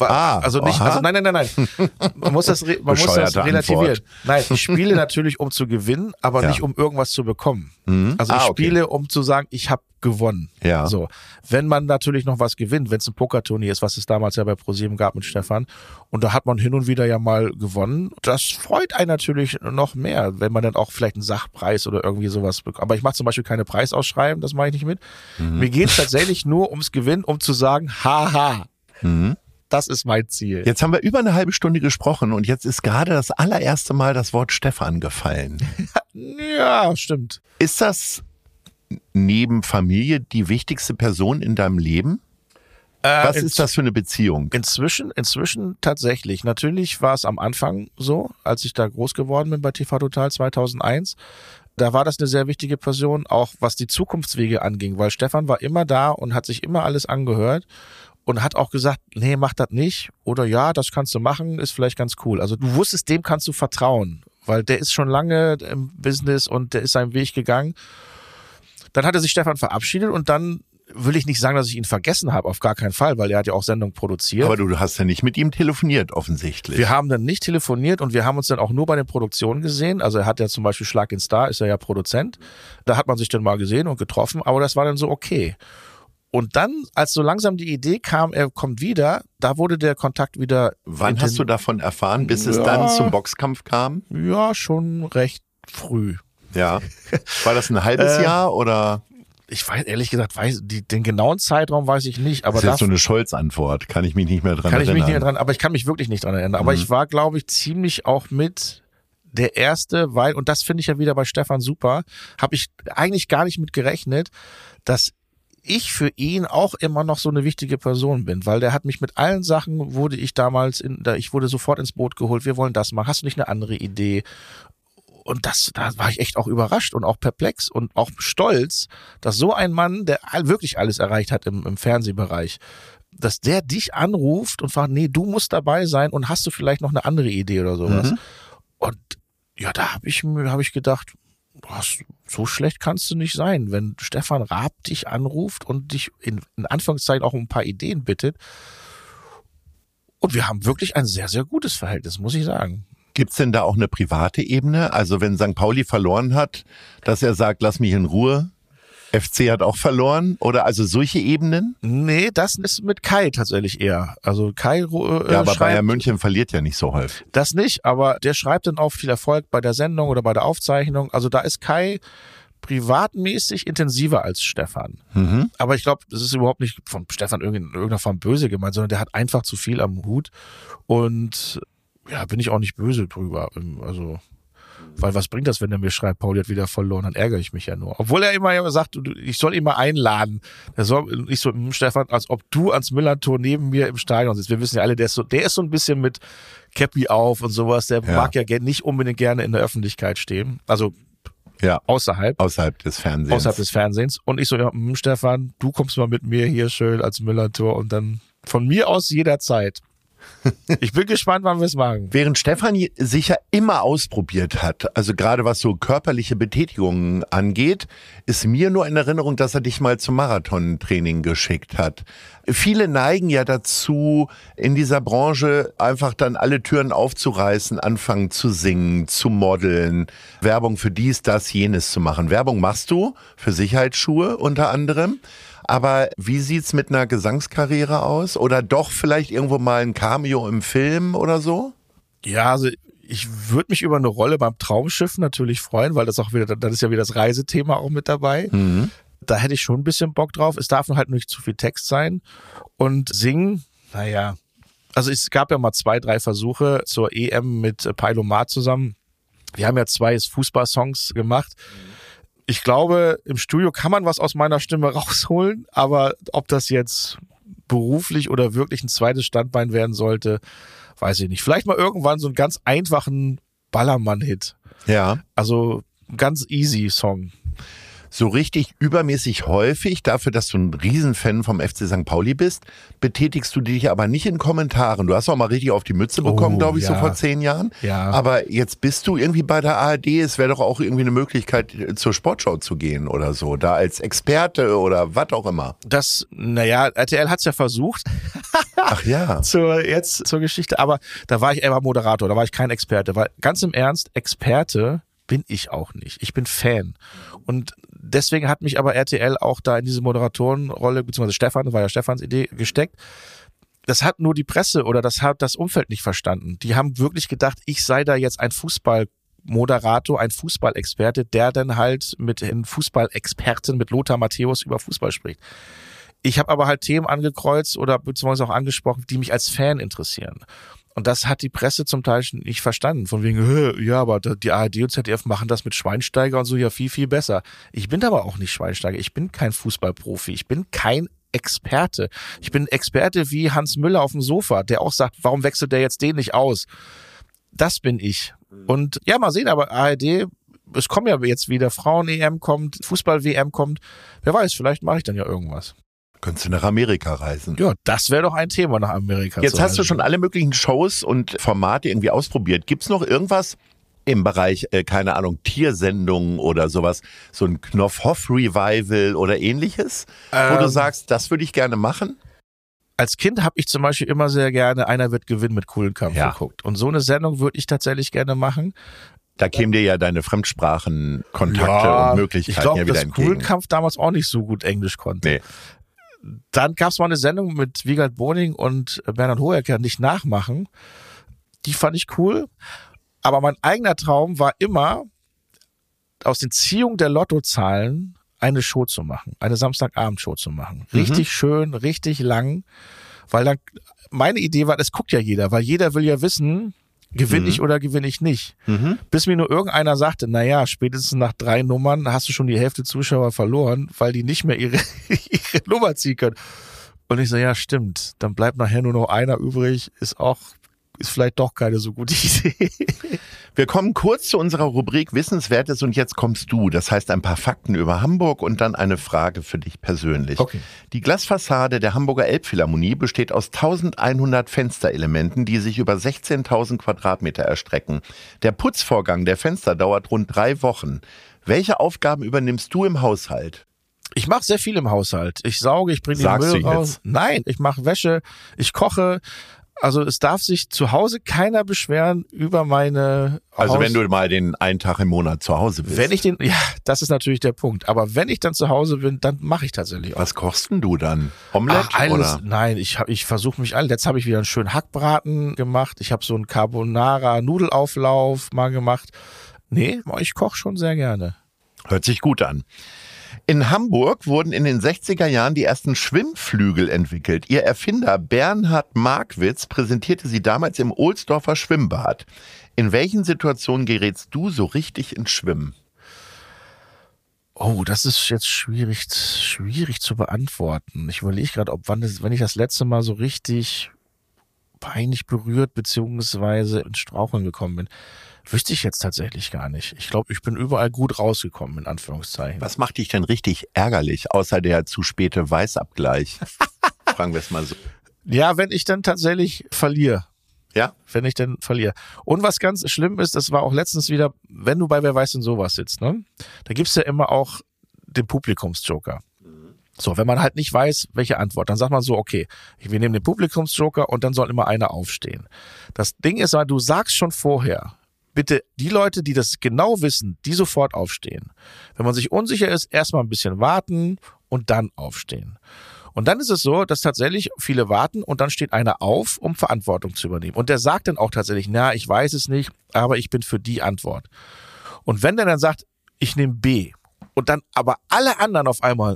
Man muss das relativieren. Nein, ich spiele natürlich, um zu gewinnen, aber nicht um irgendwas zu bekommen. Also ich spiele, um zu sagen, ich habe gewonnen. Ja. So, wenn man natürlich noch was gewinnt, wenn es ein Pokerturnier ist, was es damals ja bei Pro7 gab mit Stefan, und da hat man hin und wieder ja mal gewonnen, das freut einen natürlich noch mehr, wenn man dann auch vielleicht einen Sachpreis oder irgendwie sowas bekommt. Aber ich mache zum Beispiel keine Preisausschreiben, das mache ich nicht mit. Mir geht es tatsächlich nur ums Gewinnen, um zu sagen, haha. Das ist mein Ziel. Jetzt haben wir über eine halbe Stunde gesprochen und jetzt ist gerade das allererste Mal das Wort Stefan gefallen. Ja, stimmt. Ist das neben Familie die wichtigste Person in deinem Leben? Was ist das für eine Beziehung? Inzwischen tatsächlich. Natürlich war es am Anfang so, als ich da groß geworden bin bei TV Total 2001. Da war das eine sehr wichtige Person, auch was die Zukunftswege anging, weil Stefan war immer da und hat sich immer alles angehört und hat auch gesagt, nee, mach das nicht oder ja, das kannst du machen, ist vielleicht ganz cool. Also du wusstest, dem kannst du vertrauen, weil der ist schon lange im Business und der ist seinen Weg gegangen. Dann hatte sich Stefan verabschiedet und dann will ich nicht sagen, dass ich ihn vergessen habe, auf gar keinen Fall, weil er hat ja auch Sendung produziert. Aber du hast ja nicht mit ihm telefoniert, offensichtlich. Wir haben dann nicht telefoniert und wir haben uns dann auch nur bei den Produktionen gesehen. Also er hat ja zum Beispiel Schlag den Star, ist er ja Produzent. Da hat man sich dann mal gesehen und getroffen, aber das war dann so okay. Und dann, als so langsam die Idee kam, er kommt wieder, da wurde der Kontakt wieder... Wann hast du davon erfahren, bis es dann zum Boxkampf kam? Ja, schon recht früh. Ja. War das ein halbes Jahr oder... Ich weiß, ehrlich gesagt, den genauen Zeitraum weiß ich nicht. Aber das ist jetzt so eine Scholz-Antwort. Kann ich mich nicht mehr dran erinnern. Kann ich mich nicht mehr dran, aber ich kann mich wirklich nicht dran erinnern. Aber ich war, glaube ich, ziemlich auch mit der Erste, weil, und das finde ich ja wieder bei Stefan super, habe ich eigentlich gar nicht mit gerechnet, dass ich für ihn auch immer noch so eine wichtige Person bin, weil der hat mich mit allen Sachen, ich wurde sofort ins Boot geholt, wir wollen das machen, hast du nicht eine andere Idee? Und da war ich echt auch überrascht und auch perplex und auch stolz, dass so ein Mann, der wirklich alles erreicht hat im Fernsehbereich, dass der dich anruft und fragt, nee, du musst dabei sein und hast du vielleicht noch eine andere Idee oder sowas. Und ja, da habe ich gedacht, so schlecht kannst du nicht sein, wenn Stefan Raab dich anruft und dich in Anführungszeichen auch um ein paar Ideen bittet. Und wir haben wirklich ein sehr, sehr gutes Verhältnis, muss ich sagen. Gibt's denn da auch eine private Ebene? Also wenn St. Pauli verloren hat, dass er sagt, lass mich in Ruhe, FC hat auch verloren? Oder also solche Ebenen? Nee, das ist mit Kai tatsächlich eher. Also Kai ja, aber Bayern München verliert ja nicht so häufig. Das nicht, aber der schreibt dann auch viel Erfolg bei der Sendung oder bei der Aufzeichnung. Also da ist Kai privatmäßig intensiver als Stefan. Aber ich glaube, das ist überhaupt nicht von Stefan in irgendeiner Form böse gemeint, sondern der hat einfach zu viel am Hut und ja, bin ich auch nicht böse drüber. Also, weil was bringt das, wenn er mir schreibt, Pauli hat wieder verloren, dann ärgere ich mich ja nur. Obwohl er immer sagt, ich soll ihn mal einladen. Ich so, Stefan, als ob du ans Müller-Tor neben mir im Stadion sitzt. Wir wissen ja alle, der ist so ein bisschen mit Käppi auf und sowas. Der mag ja nicht unbedingt gerne in der Öffentlichkeit stehen. Also außerhalb des Fernsehens. Außerhalb des Fernsehens. Und ich so, ja, Stefan, du kommst mal mit mir hier schön als Müller-Tor und dann von mir aus jederzeit. Ich bin gespannt, wann wir es machen. Während Stefan sich ja immer ausprobiert hat, also gerade was so körperliche Betätigungen angeht, ist mir nur in Erinnerung, dass er dich mal zum Marathontraining geschickt hat. Viele neigen ja dazu, in dieser Branche einfach dann alle Türen aufzureißen, anfangen zu singen, zu modeln, Werbung für dies, das, jenes zu machen. Werbung machst du für Sicherheitsschuhe unter anderem. Aber wie sieht's mit einer Gesangskarriere aus? Oder doch vielleicht irgendwo mal ein Cameo im Film oder so? Ja, also ich würde mich über eine Rolle beim Traumschiff natürlich freuen, weil das ist ja wieder das Reisethema auch mit dabei. Da hätte ich schon ein bisschen Bock drauf. Es darf nur halt nicht zu viel Text sein. Und singen, naja. Also es gab ja mal 2, 3 Versuche zur EM mit Pailomar zusammen. Wir haben ja 2 Fußballsongs gemacht. Ich glaube, im Studio kann man was aus meiner Stimme rausholen, aber ob das jetzt beruflich oder wirklich ein zweites Standbein werden sollte, weiß ich nicht. Vielleicht mal irgendwann so einen ganz einfachen Ballermann-Hit. Ja. Also ein ganz easy Song. So richtig übermäßig häufig, dafür, dass du ein Riesenfan vom FC St. Pauli bist, betätigst du dich aber nicht in Kommentaren. Du hast auch mal richtig auf die Mütze bekommen, glaube ich, so vor 10 Jahren. Ja. Aber jetzt bist du irgendwie bei der ARD. Es wäre doch auch irgendwie eine Möglichkeit, zur Sportschau zu gehen oder so. Da als Experte oder was auch immer. RTL hat's ja versucht. Ach ja. zur Geschichte. Aber da war ich eher Moderator, da war ich kein Experte. Weil ganz im Ernst, Experte bin ich auch nicht. Ich bin Fan. Und deswegen hat mich aber RTL auch da in diese Moderatorenrolle, beziehungsweise Stefan, das war ja Stefans Idee, gesteckt. Das hat nur die Presse oder das hat das Umfeld nicht verstanden. Die haben wirklich gedacht, ich sei da jetzt ein Fußballmoderator, ein Fußballexperte, der dann halt mit den Fußballexperten, mit Lothar Matthäus über Fußball spricht. Ich habe aber halt Themen angekreuzt oder beziehungsweise auch angesprochen, die mich als Fan interessieren. Und das hat die Presse zum Teil nicht verstanden. Von wegen, ja, aber die ARD und ZDF machen das mit Schweinsteiger und so ja viel, viel besser. Ich bin aber auch nicht Schweinsteiger. Ich bin kein Fußballprofi. Ich bin kein Experte. Ich bin Experte wie Hans Müller auf dem Sofa, der auch sagt, warum wechselt der jetzt den nicht aus? Das bin ich. Und ja, mal sehen, aber ARD, es kommen ja jetzt wieder, Frauen-EM kommt, Fußball-WM kommt. Wer weiß, vielleicht mache ich dann ja irgendwas. Könntest du nach Amerika reisen? Ja, das wäre doch ein Thema, nach Amerika Jetzt zu hast du reisen. schon alle möglichen Shows und Formate irgendwie ausprobiert. Gibt's noch irgendwas im Bereich, keine Ahnung, Tiersendungen oder sowas, so ein Knopf-Hoff-Revival oder ähnliches, wo du sagst, das würde ich gerne machen? Als Kind habe ich zum Beispiel immer sehr gerne Einer wird gewinnen mit Kuhlenkampf Ja. geguckt. Und so eine Sendung würde ich tatsächlich gerne machen. Da kämen dir ja deine Fremdsprachenkontakte und Möglichkeiten ich glaube, ja wieder dass entgegen. Kuhlenkampf damals auch nicht so gut Englisch konnte. Nee. Dann gab es mal eine Sendung mit Wiegald Boning und Bernhard Hoeker, nicht nachmachen. Die fand ich cool. Aber mein eigener Traum war immer, aus den Ziehungen der Lottozahlen eine Show zu machen, eine Samstagabendshow zu machen. Richtig schön, richtig lang, weil dann meine Idee war, das guckt ja jeder, weil jeder will ja wissen, gewinne ich oder gewinne ich nicht. Bis mir nur irgendeiner sagte, naja, spätestens nach 3 Nummern hast du schon die Hälfte Zuschauer verloren, weil die nicht mehr ihre Nummer ziehen können. Und ich so, ja, stimmt, dann bleibt nachher nur noch einer übrig, ist vielleicht doch keine so gute Idee. Wir kommen kurz zu unserer Rubrik Wissenswertes und jetzt kommst du. Das heißt ein paar Fakten über Hamburg und dann eine Frage für dich persönlich. Okay. Die Glasfassade der Hamburger Elbphilharmonie besteht aus 1100 Fensterelementen, die sich über 16.000 Quadratmeter erstrecken. Der Putzvorgang der Fenster dauert rund 3 Wochen. Welche Aufgaben übernimmst du im Haushalt? Ich mache sehr viel im Haushalt. Ich sauge, ich bringe den Sagst Müll du raus. jetzt? Nein, ich mache Wäsche, ich koche. Also es darf sich zu Hause keiner beschweren über meine Also wenn du mal den einen Tag im Monat zu Hause bist. ja, das ist natürlich der Punkt. Aber wenn ich dann zu Hause bin, dann mache ich tatsächlich auch. Was kochst denn du dann? Omelette Alles, oder? nein, ich versuche mich alle. Jetzt habe ich wieder einen schönen Hackbraten gemacht. Ich habe so einen Carbonara-Nudelauflauf mal gemacht. Nee, ich koche schon sehr gerne. Hört sich gut an. In Hamburg wurden in den 60er Jahren die ersten Schwimmflügel entwickelt. Ihr Erfinder Bernhard Markwitz präsentierte sie damals im Ohlsdorfer Schwimmbad. In welchen Situationen gerätst du so richtig ins Schwimmen? Oh, das ist jetzt schwierig zu beantworten. Ich überlege gerade, wenn ich das letzte Mal so richtig peinlich berührt beziehungsweise ins Straucheln gekommen bin, wüsste ich jetzt tatsächlich gar nicht. Ich glaube, ich bin überall gut rausgekommen, in Anführungszeichen. Was macht dich denn richtig ärgerlich, außer der zu späte Weißabgleich? Fragen wir es mal so. Ja, wenn ich dann tatsächlich verliere. Ja? Wenn ich dann verliere. Und was ganz schlimm ist, das war auch letztens wieder, wenn du bei Wer weiß denn sowas sitzt, ne? Da gibt's ja immer auch den Publikumsjoker. So, wenn man halt nicht weiß, welche Antwort, dann sagt man so, okay, wir nehmen den Publikumsjoker und dann soll immer einer aufstehen. Das Ding ist, du sagst schon vorher, bitte die Leute, die das genau wissen, die sofort aufstehen. Wenn man sich unsicher ist, erstmal ein bisschen warten und dann aufstehen. Und dann ist es so, dass tatsächlich viele warten und dann steht einer auf, um Verantwortung zu übernehmen. Und der sagt dann auch tatsächlich, na, ich weiß es nicht, aber ich bin für die Antwort. Und wenn der dann sagt, ich nehme B und dann aber alle anderen auf einmal,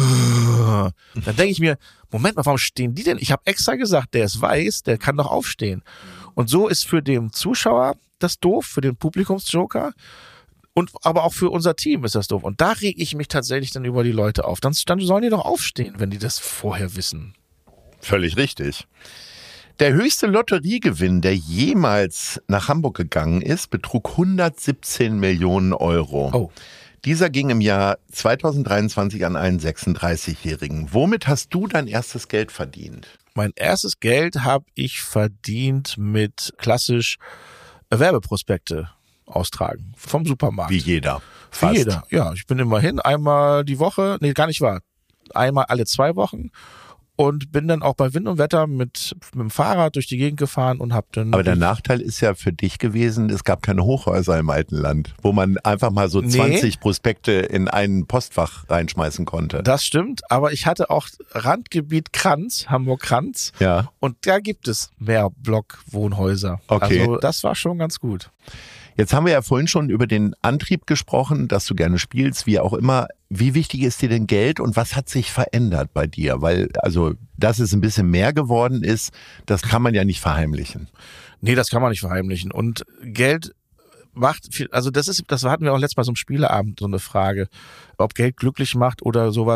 dann denke ich mir, Moment mal, warum stehen die denn? Ich habe extra gesagt, der ist weiß, der kann doch aufstehen. Und so ist für den Zuschauer das doof, für den Publikumsjoker und aber auch für unser Team ist das doof. Und da rege ich mich tatsächlich dann über die Leute auf. Dann sollen die doch aufstehen, wenn die das vorher wissen. Völlig richtig. Der höchste Lotteriegewinn, der jemals nach Hamburg gegangen ist, betrug 117 Millionen Euro. Oh. Dieser ging im Jahr 2023 an einen 36-Jährigen. Womit hast du dein erstes Geld verdient? Mein erstes Geld habe ich verdient mit klassisch Werbeprospekte austragen vom Supermarkt. Wie jeder. Wie Fast. jeder. Ja, ich bin immerhin einmal die Woche, nee, gar nicht wahr, einmal alle 2 Wochen und bin dann auch bei Wind und Wetter mit dem Fahrrad durch die Gegend gefahren und hab dann... Aber der Nachteil ist ja für dich gewesen, es gab keine Hochhäuser im alten Land, wo man einfach mal so 20 Prospekte in ein Postfach reinschmeißen konnte. Das stimmt, aber ich hatte auch Randgebiet Kranz, Hamburg-Kranz. Ja. Und da gibt es mehr Blockwohnhäuser. Okay. Also das war schon ganz gut. Jetzt haben wir ja vorhin schon über den Antrieb gesprochen, dass du gerne spielst, wie auch immer. Wie wichtig ist dir denn Geld und was hat sich verändert bei dir? Weil, also, dass es ein bisschen mehr geworden ist, das kann man ja nicht verheimlichen. Nee, das kann man nicht verheimlichen. Und Geld macht viel, also das hatten wir auch letztes Mal so im Spieleabend so eine Frage, ob Geld glücklich macht oder sowas.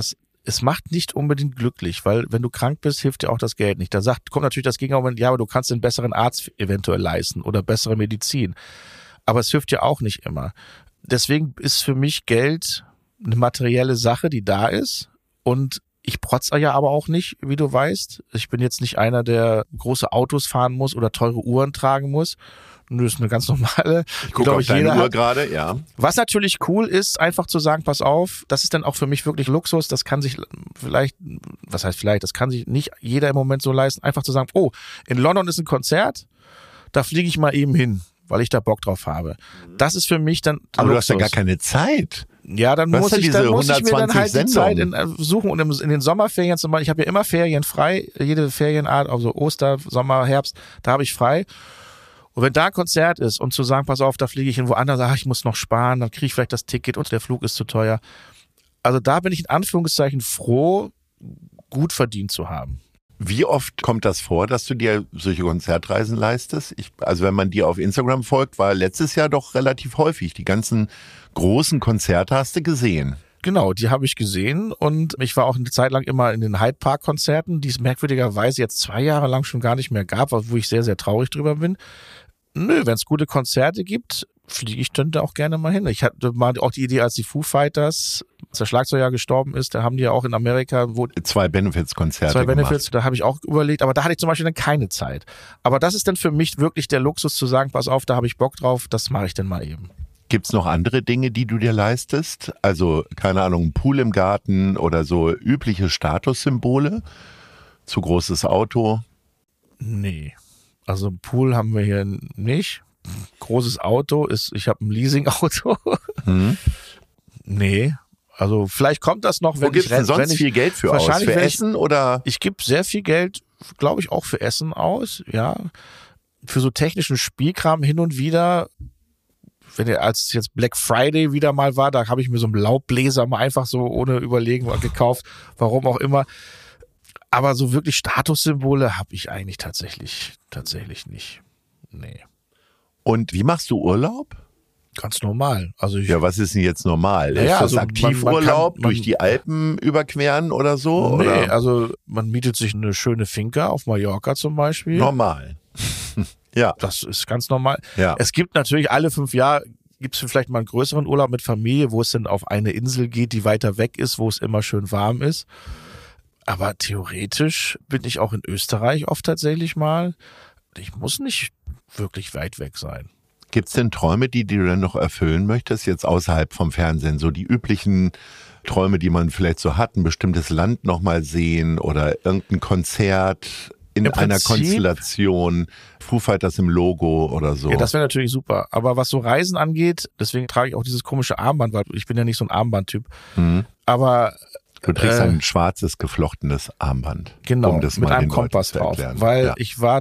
es macht nicht unbedingt glücklich, weil wenn du krank bist, hilft dir auch das Geld nicht. Kommt natürlich das Gegenargument, ja, aber du kannst einen besseren Arzt eventuell leisten oder bessere Medizin. Aber es hilft dir auch nicht immer. Deswegen ist für mich Geld eine materielle Sache, die da ist. Und ich protze ja aber auch nicht, wie du weißt. Ich bin jetzt nicht einer, der große Autos fahren muss oder teure Uhren tragen muss. Das ist eine ganz normale. Ich gucke auf deine Uhr gerade, ja. Was natürlich cool ist, einfach zu sagen, pass auf, das ist dann auch für mich wirklich Luxus. Das kann sich das kann sich nicht jeder im Moment so leisten. Einfach zu sagen, oh, in London ist ein Konzert, da fliege ich mal eben hin, weil ich da Bock drauf habe. Das ist für mich dann Aber Luxus. du hast ja gar keine Zeit. Ja, dann muss ich mir dann halt die Zeit suchen und in den Sommerferien zum Beispiel, ich habe ja immer Ferien frei, jede Ferienart, also Oster, Sommer, Herbst, da habe ich frei. Und wenn da ein Konzert ist und zu sagen, pass auf, da fliege ich in woanders, ich muss noch sparen, dann kriege ich vielleicht das Ticket und der Flug ist zu teuer. Also da bin ich in Anführungszeichen froh, gut verdient zu haben. Wie oft kommt das vor, dass du dir solche Konzertreisen leistest? Also wenn man dir auf Instagram folgt, war letztes Jahr doch relativ häufig. Die ganzen großen Konzerte hast du gesehen. Genau, die habe ich gesehen und ich war auch eine Zeit lang immer in den Hyde Park Konzerten, die es merkwürdigerweise jetzt 2 Jahre lang schon gar nicht mehr gab, wo ich sehr, sehr traurig drüber bin. Nö, wenn es gute Konzerte gibt, fliege ich dann da auch gerne mal hin. Ich hatte mal auch die Idee, als die Foo Fighters, als der Schlagzeuger gestorben ist, da haben die ja auch in Amerika 2 Benefits-Konzerte gemacht. Da habe ich auch überlegt, aber da hatte ich zum Beispiel dann keine Zeit. Aber das ist dann für mich wirklich der Luxus zu sagen, pass auf, da habe ich Bock drauf, das mache ich dann mal eben. Gibt's noch andere Dinge, die du dir leistest? Also, keine Ahnung, ein Pool im Garten oder so übliche Statussymbole? Zu großes Auto? Nee. Also Pool haben wir hier nicht. Großes Auto ist, ich habe ein Leasing-Auto. Nee. Also vielleicht kommt das noch, wenn Wo gibt's denn sonst viel Geld für aus? Für Essen oder? Ich gebe sehr viel Geld, glaube ich, auch für Essen aus, ja. Für so technischen Spielkram hin und wieder. Als es jetzt Black Friday wieder mal war, da habe ich mir so einen Laubbläser mal einfach so ohne Überlegen gekauft, warum auch immer. Aber so wirklich Statussymbole habe ich eigentlich tatsächlich nicht. Nee. Und wie machst du Urlaub? Ganz normal. Also ja, was ist denn jetzt normal? Ist das Aktivurlaub durch die Alpen überqueren oder so? Nee, oder? Also man mietet sich eine schöne Finca auf Mallorca zum Beispiel. Normal. Ja. Das ist ganz normal. Ja. Es gibt natürlich alle 5 Jahre, gibt es vielleicht mal einen größeren Urlaub mit Familie, wo es dann auf eine Insel geht, die weiter weg ist, wo es immer schön warm ist. Aber theoretisch bin ich auch in Österreich oft tatsächlich mal. Ich muss nicht wirklich weit weg sein. Gibt's denn Träume, die du dann noch erfüllen möchtest, jetzt außerhalb vom Fernsehen? So die üblichen Träume, die man vielleicht so hat, ein bestimmtes Land nochmal sehen oder irgendein Konzert in einer Konstellation, Foo Fighters im Logo oder so. Ja, das wäre natürlich super. Aber was so Reisen angeht, deswegen trage ich auch dieses komische Armband, weil ich bin ja nicht so ein Armbandtyp. Aber du trägst ein schwarzes, geflochtenes Armband. Genau, um das mit mal einem Kompass drauf. Weil ich war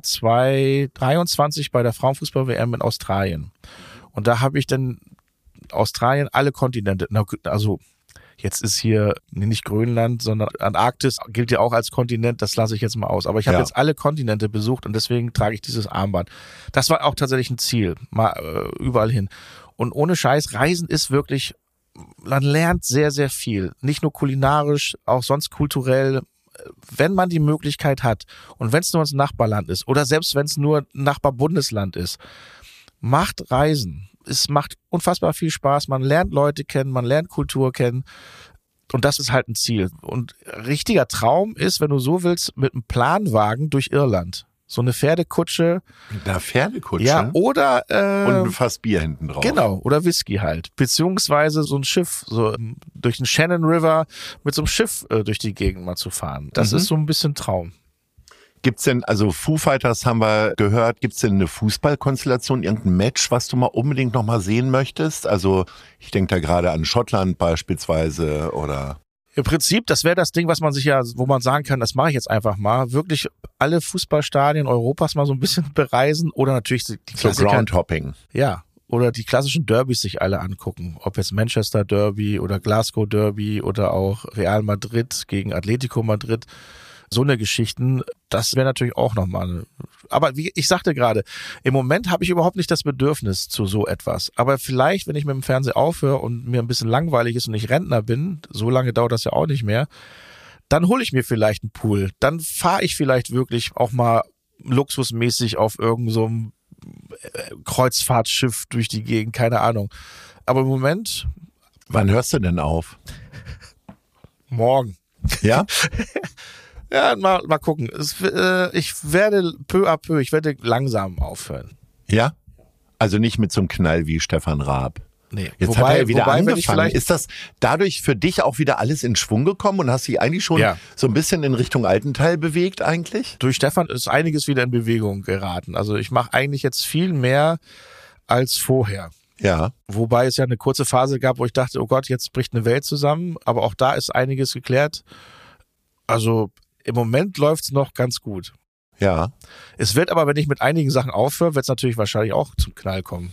2023 bei der Frauenfußball-WM in Australien. Und da habe ich dann Australien alle Kontinente, also jetzt ist hier nicht Grönland, sondern Antarktis gilt ja auch als Kontinent, das lasse ich jetzt mal aus. Aber ich habe jetzt alle Kontinente besucht und deswegen trage ich dieses Armband. Das war auch tatsächlich ein Ziel, mal überall hin. Und ohne Scheiß, Reisen ist wirklich, man lernt sehr, sehr viel. Nicht nur kulinarisch, auch sonst kulturell, wenn man die Möglichkeit hat. Und wenn es nur ein Nachbarland ist oder selbst wenn es nur ein Nachbarbundesland ist, macht Reisen. Es macht unfassbar viel Spaß. Man lernt Leute kennen, man lernt Kultur kennen. Und das ist halt ein Ziel. Und richtiger Traum ist, wenn du so willst, mit einem Planwagen durch Irland. So eine Pferdekutsche. Mit einer Pferdekutsche? Ja, oder und ein Fass Bier hinten drauf. Genau, oder Whisky halt. Beziehungsweise so ein Schiff, so durch den Shannon River mit so einem Schiff durch die Gegend mal zu fahren. Das ist so ein bisschen Traum. Gibt's denn, also Foo Fighters haben wir gehört, gibt's denn eine Fußballkonstellation, irgendein Match, was du mal unbedingt noch mal sehen möchtest? Also ich denke da gerade an Schottland beispielsweise oder... Im Prinzip, das wäre das Ding, was man sich ja, wo man sagen kann, das mache ich jetzt einfach mal, wirklich alle Fußballstadien Europas mal so ein bisschen bereisen oder natürlich die Klassiker. So Groundhopping. Ja, oder die klassischen Derbys sich alle angucken. Ob jetzt Manchester Derby oder Glasgow Derby oder auch Real Madrid gegen Atletico Madrid. So eine Geschichten, das wäre natürlich auch nochmal. Aber wie ich sagte gerade, im Moment habe ich überhaupt nicht das Bedürfnis zu so etwas. Aber vielleicht, wenn ich mit dem Fernsehen aufhöre und mir ein bisschen langweilig ist und ich Rentner bin, so lange dauert das ja auch nicht mehr, dann hole ich mir vielleicht einen Pool. Dann fahre ich vielleicht wirklich auch mal luxusmäßig auf irgend so einem Kreuzfahrtschiff durch die Gegend, keine Ahnung. Aber im Moment... Wann hörst du denn auf? Morgen. Ja? Ja, mal gucken. Ich werde peu à peu, ich werde langsam aufhören. Ja? Also nicht mit so einem Knall wie Stefan Raab. Nee. Jetzt hat er ja wieder angefangen. Ist das dadurch für dich auch wieder alles in Schwung gekommen und hast dich eigentlich schon so ein bisschen in Richtung Altenteil bewegt eigentlich? Durch Stefan ist einiges wieder in Bewegung geraten. Also ich mache eigentlich jetzt viel mehr als vorher. Ja. Wobei es ja eine kurze Phase gab, wo ich dachte, oh Gott, jetzt bricht eine Welt zusammen. Aber auch da ist einiges geklärt. Also im Moment läuft's noch ganz gut. Ja. Es wird aber, wenn ich mit einigen Sachen aufhöre, wird es natürlich wahrscheinlich auch zum Knall kommen.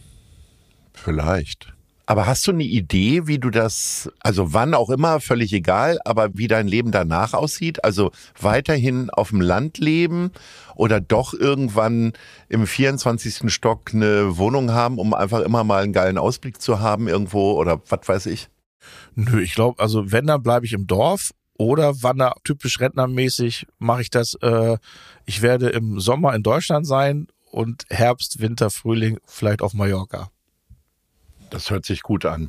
Vielleicht. Aber hast du eine Idee, wie du das, also wann auch immer, völlig egal, aber wie dein Leben danach aussieht? Also weiterhin auf dem Land leben oder doch irgendwann im 24. Stock eine Wohnung haben, um einfach immer mal einen geilen Ausblick zu haben irgendwo oder was weiß ich? Nö, ich glaube, also wenn, dann bleibe ich im Dorf oder typisch rentnermäßig mache ich das, ich werde im Sommer in Deutschland sein und Herbst, Winter, Frühling vielleicht auf Mallorca. Das hört sich gut an.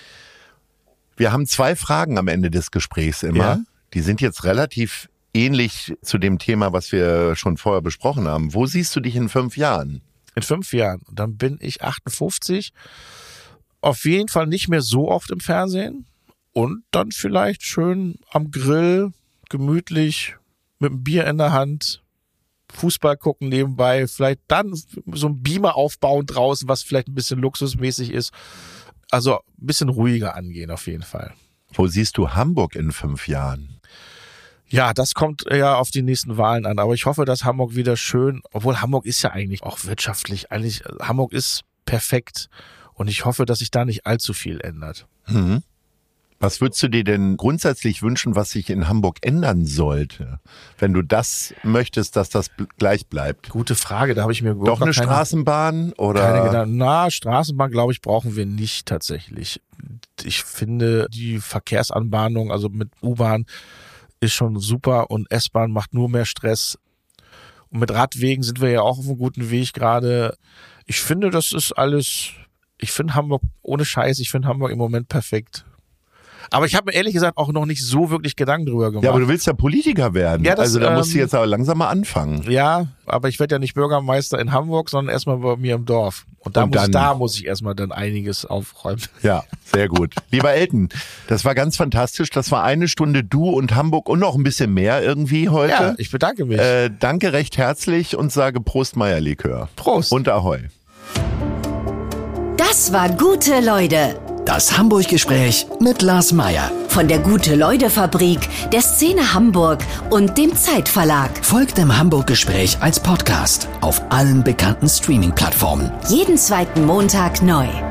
Wir haben 2 Fragen am Ende des Gesprächs immer. Ja. Die sind jetzt relativ ähnlich zu dem Thema, was wir schon vorher besprochen haben. Wo siehst du dich in 5 Jahren? In 5 Jahren. Dann bin ich 58. Auf jeden Fall nicht mehr so oft im Fernsehen. Und dann vielleicht schön am Grill, gemütlich, mit einem Bier in der Hand, Fußball gucken nebenbei, vielleicht dann so ein Beamer aufbauen draußen, was vielleicht ein bisschen luxusmäßig ist. Also ein bisschen ruhiger angehen auf jeden Fall. Wo siehst du Hamburg in 5 Jahren? Ja, das kommt ja auf die nächsten Wahlen an. Aber ich hoffe, dass Hamburg wieder schön, obwohl Hamburg ist ja eigentlich auch wirtschaftlich, Hamburg ist perfekt. Und ich hoffe, dass sich da nicht allzu viel ändert. Mhm. Was würdest du dir denn grundsätzlich wünschen, was sich in Hamburg ändern sollte, wenn du das möchtest, dass das gleich bleibt? Gute Frage, da habe ich mir doch eine Straßenbahn oder? Keine Gedanken. Straßenbahn, glaube ich, brauchen wir nicht tatsächlich. Ich finde, die Verkehrsanbahnung, also mit U-Bahn, ist schon super und S-Bahn macht nur mehr Stress. Und mit Radwegen sind wir ja auch auf einem guten Weg gerade. Ich finde, das ist alles, ich finde Hamburg, ohne Scheiß, ich finde Hamburg im Moment perfekt. Aber ich habe mir ehrlich gesagt auch noch nicht so wirklich Gedanken drüber gemacht. Ja, aber du willst ja Politiker werden. Ja, also da musst du jetzt aber langsam mal anfangen. Ja, aber ich werde ja nicht Bürgermeister in Hamburg, sondern erstmal bei mir im Dorf. Und da muss ich erstmal dann einiges aufräumen. Ja, sehr gut. Lieber Elton, das war ganz fantastisch. Das war 1 Stunde du und Hamburg und noch ein bisschen mehr irgendwie heute. Ja, ich bedanke mich. Danke recht herzlich und sage Prost Meierlikör. Prost. Und Ahoi. Das war Gute Leute. Das Hamburg-Gespräch mit Lars Meier. Von der Gute-Leute-Fabrik, der Szene Hamburg und dem Zeitverlag. Folgt dem Hamburg-Gespräch als Podcast auf allen bekannten Streaming-Plattformen. Jeden 2. Montag neu.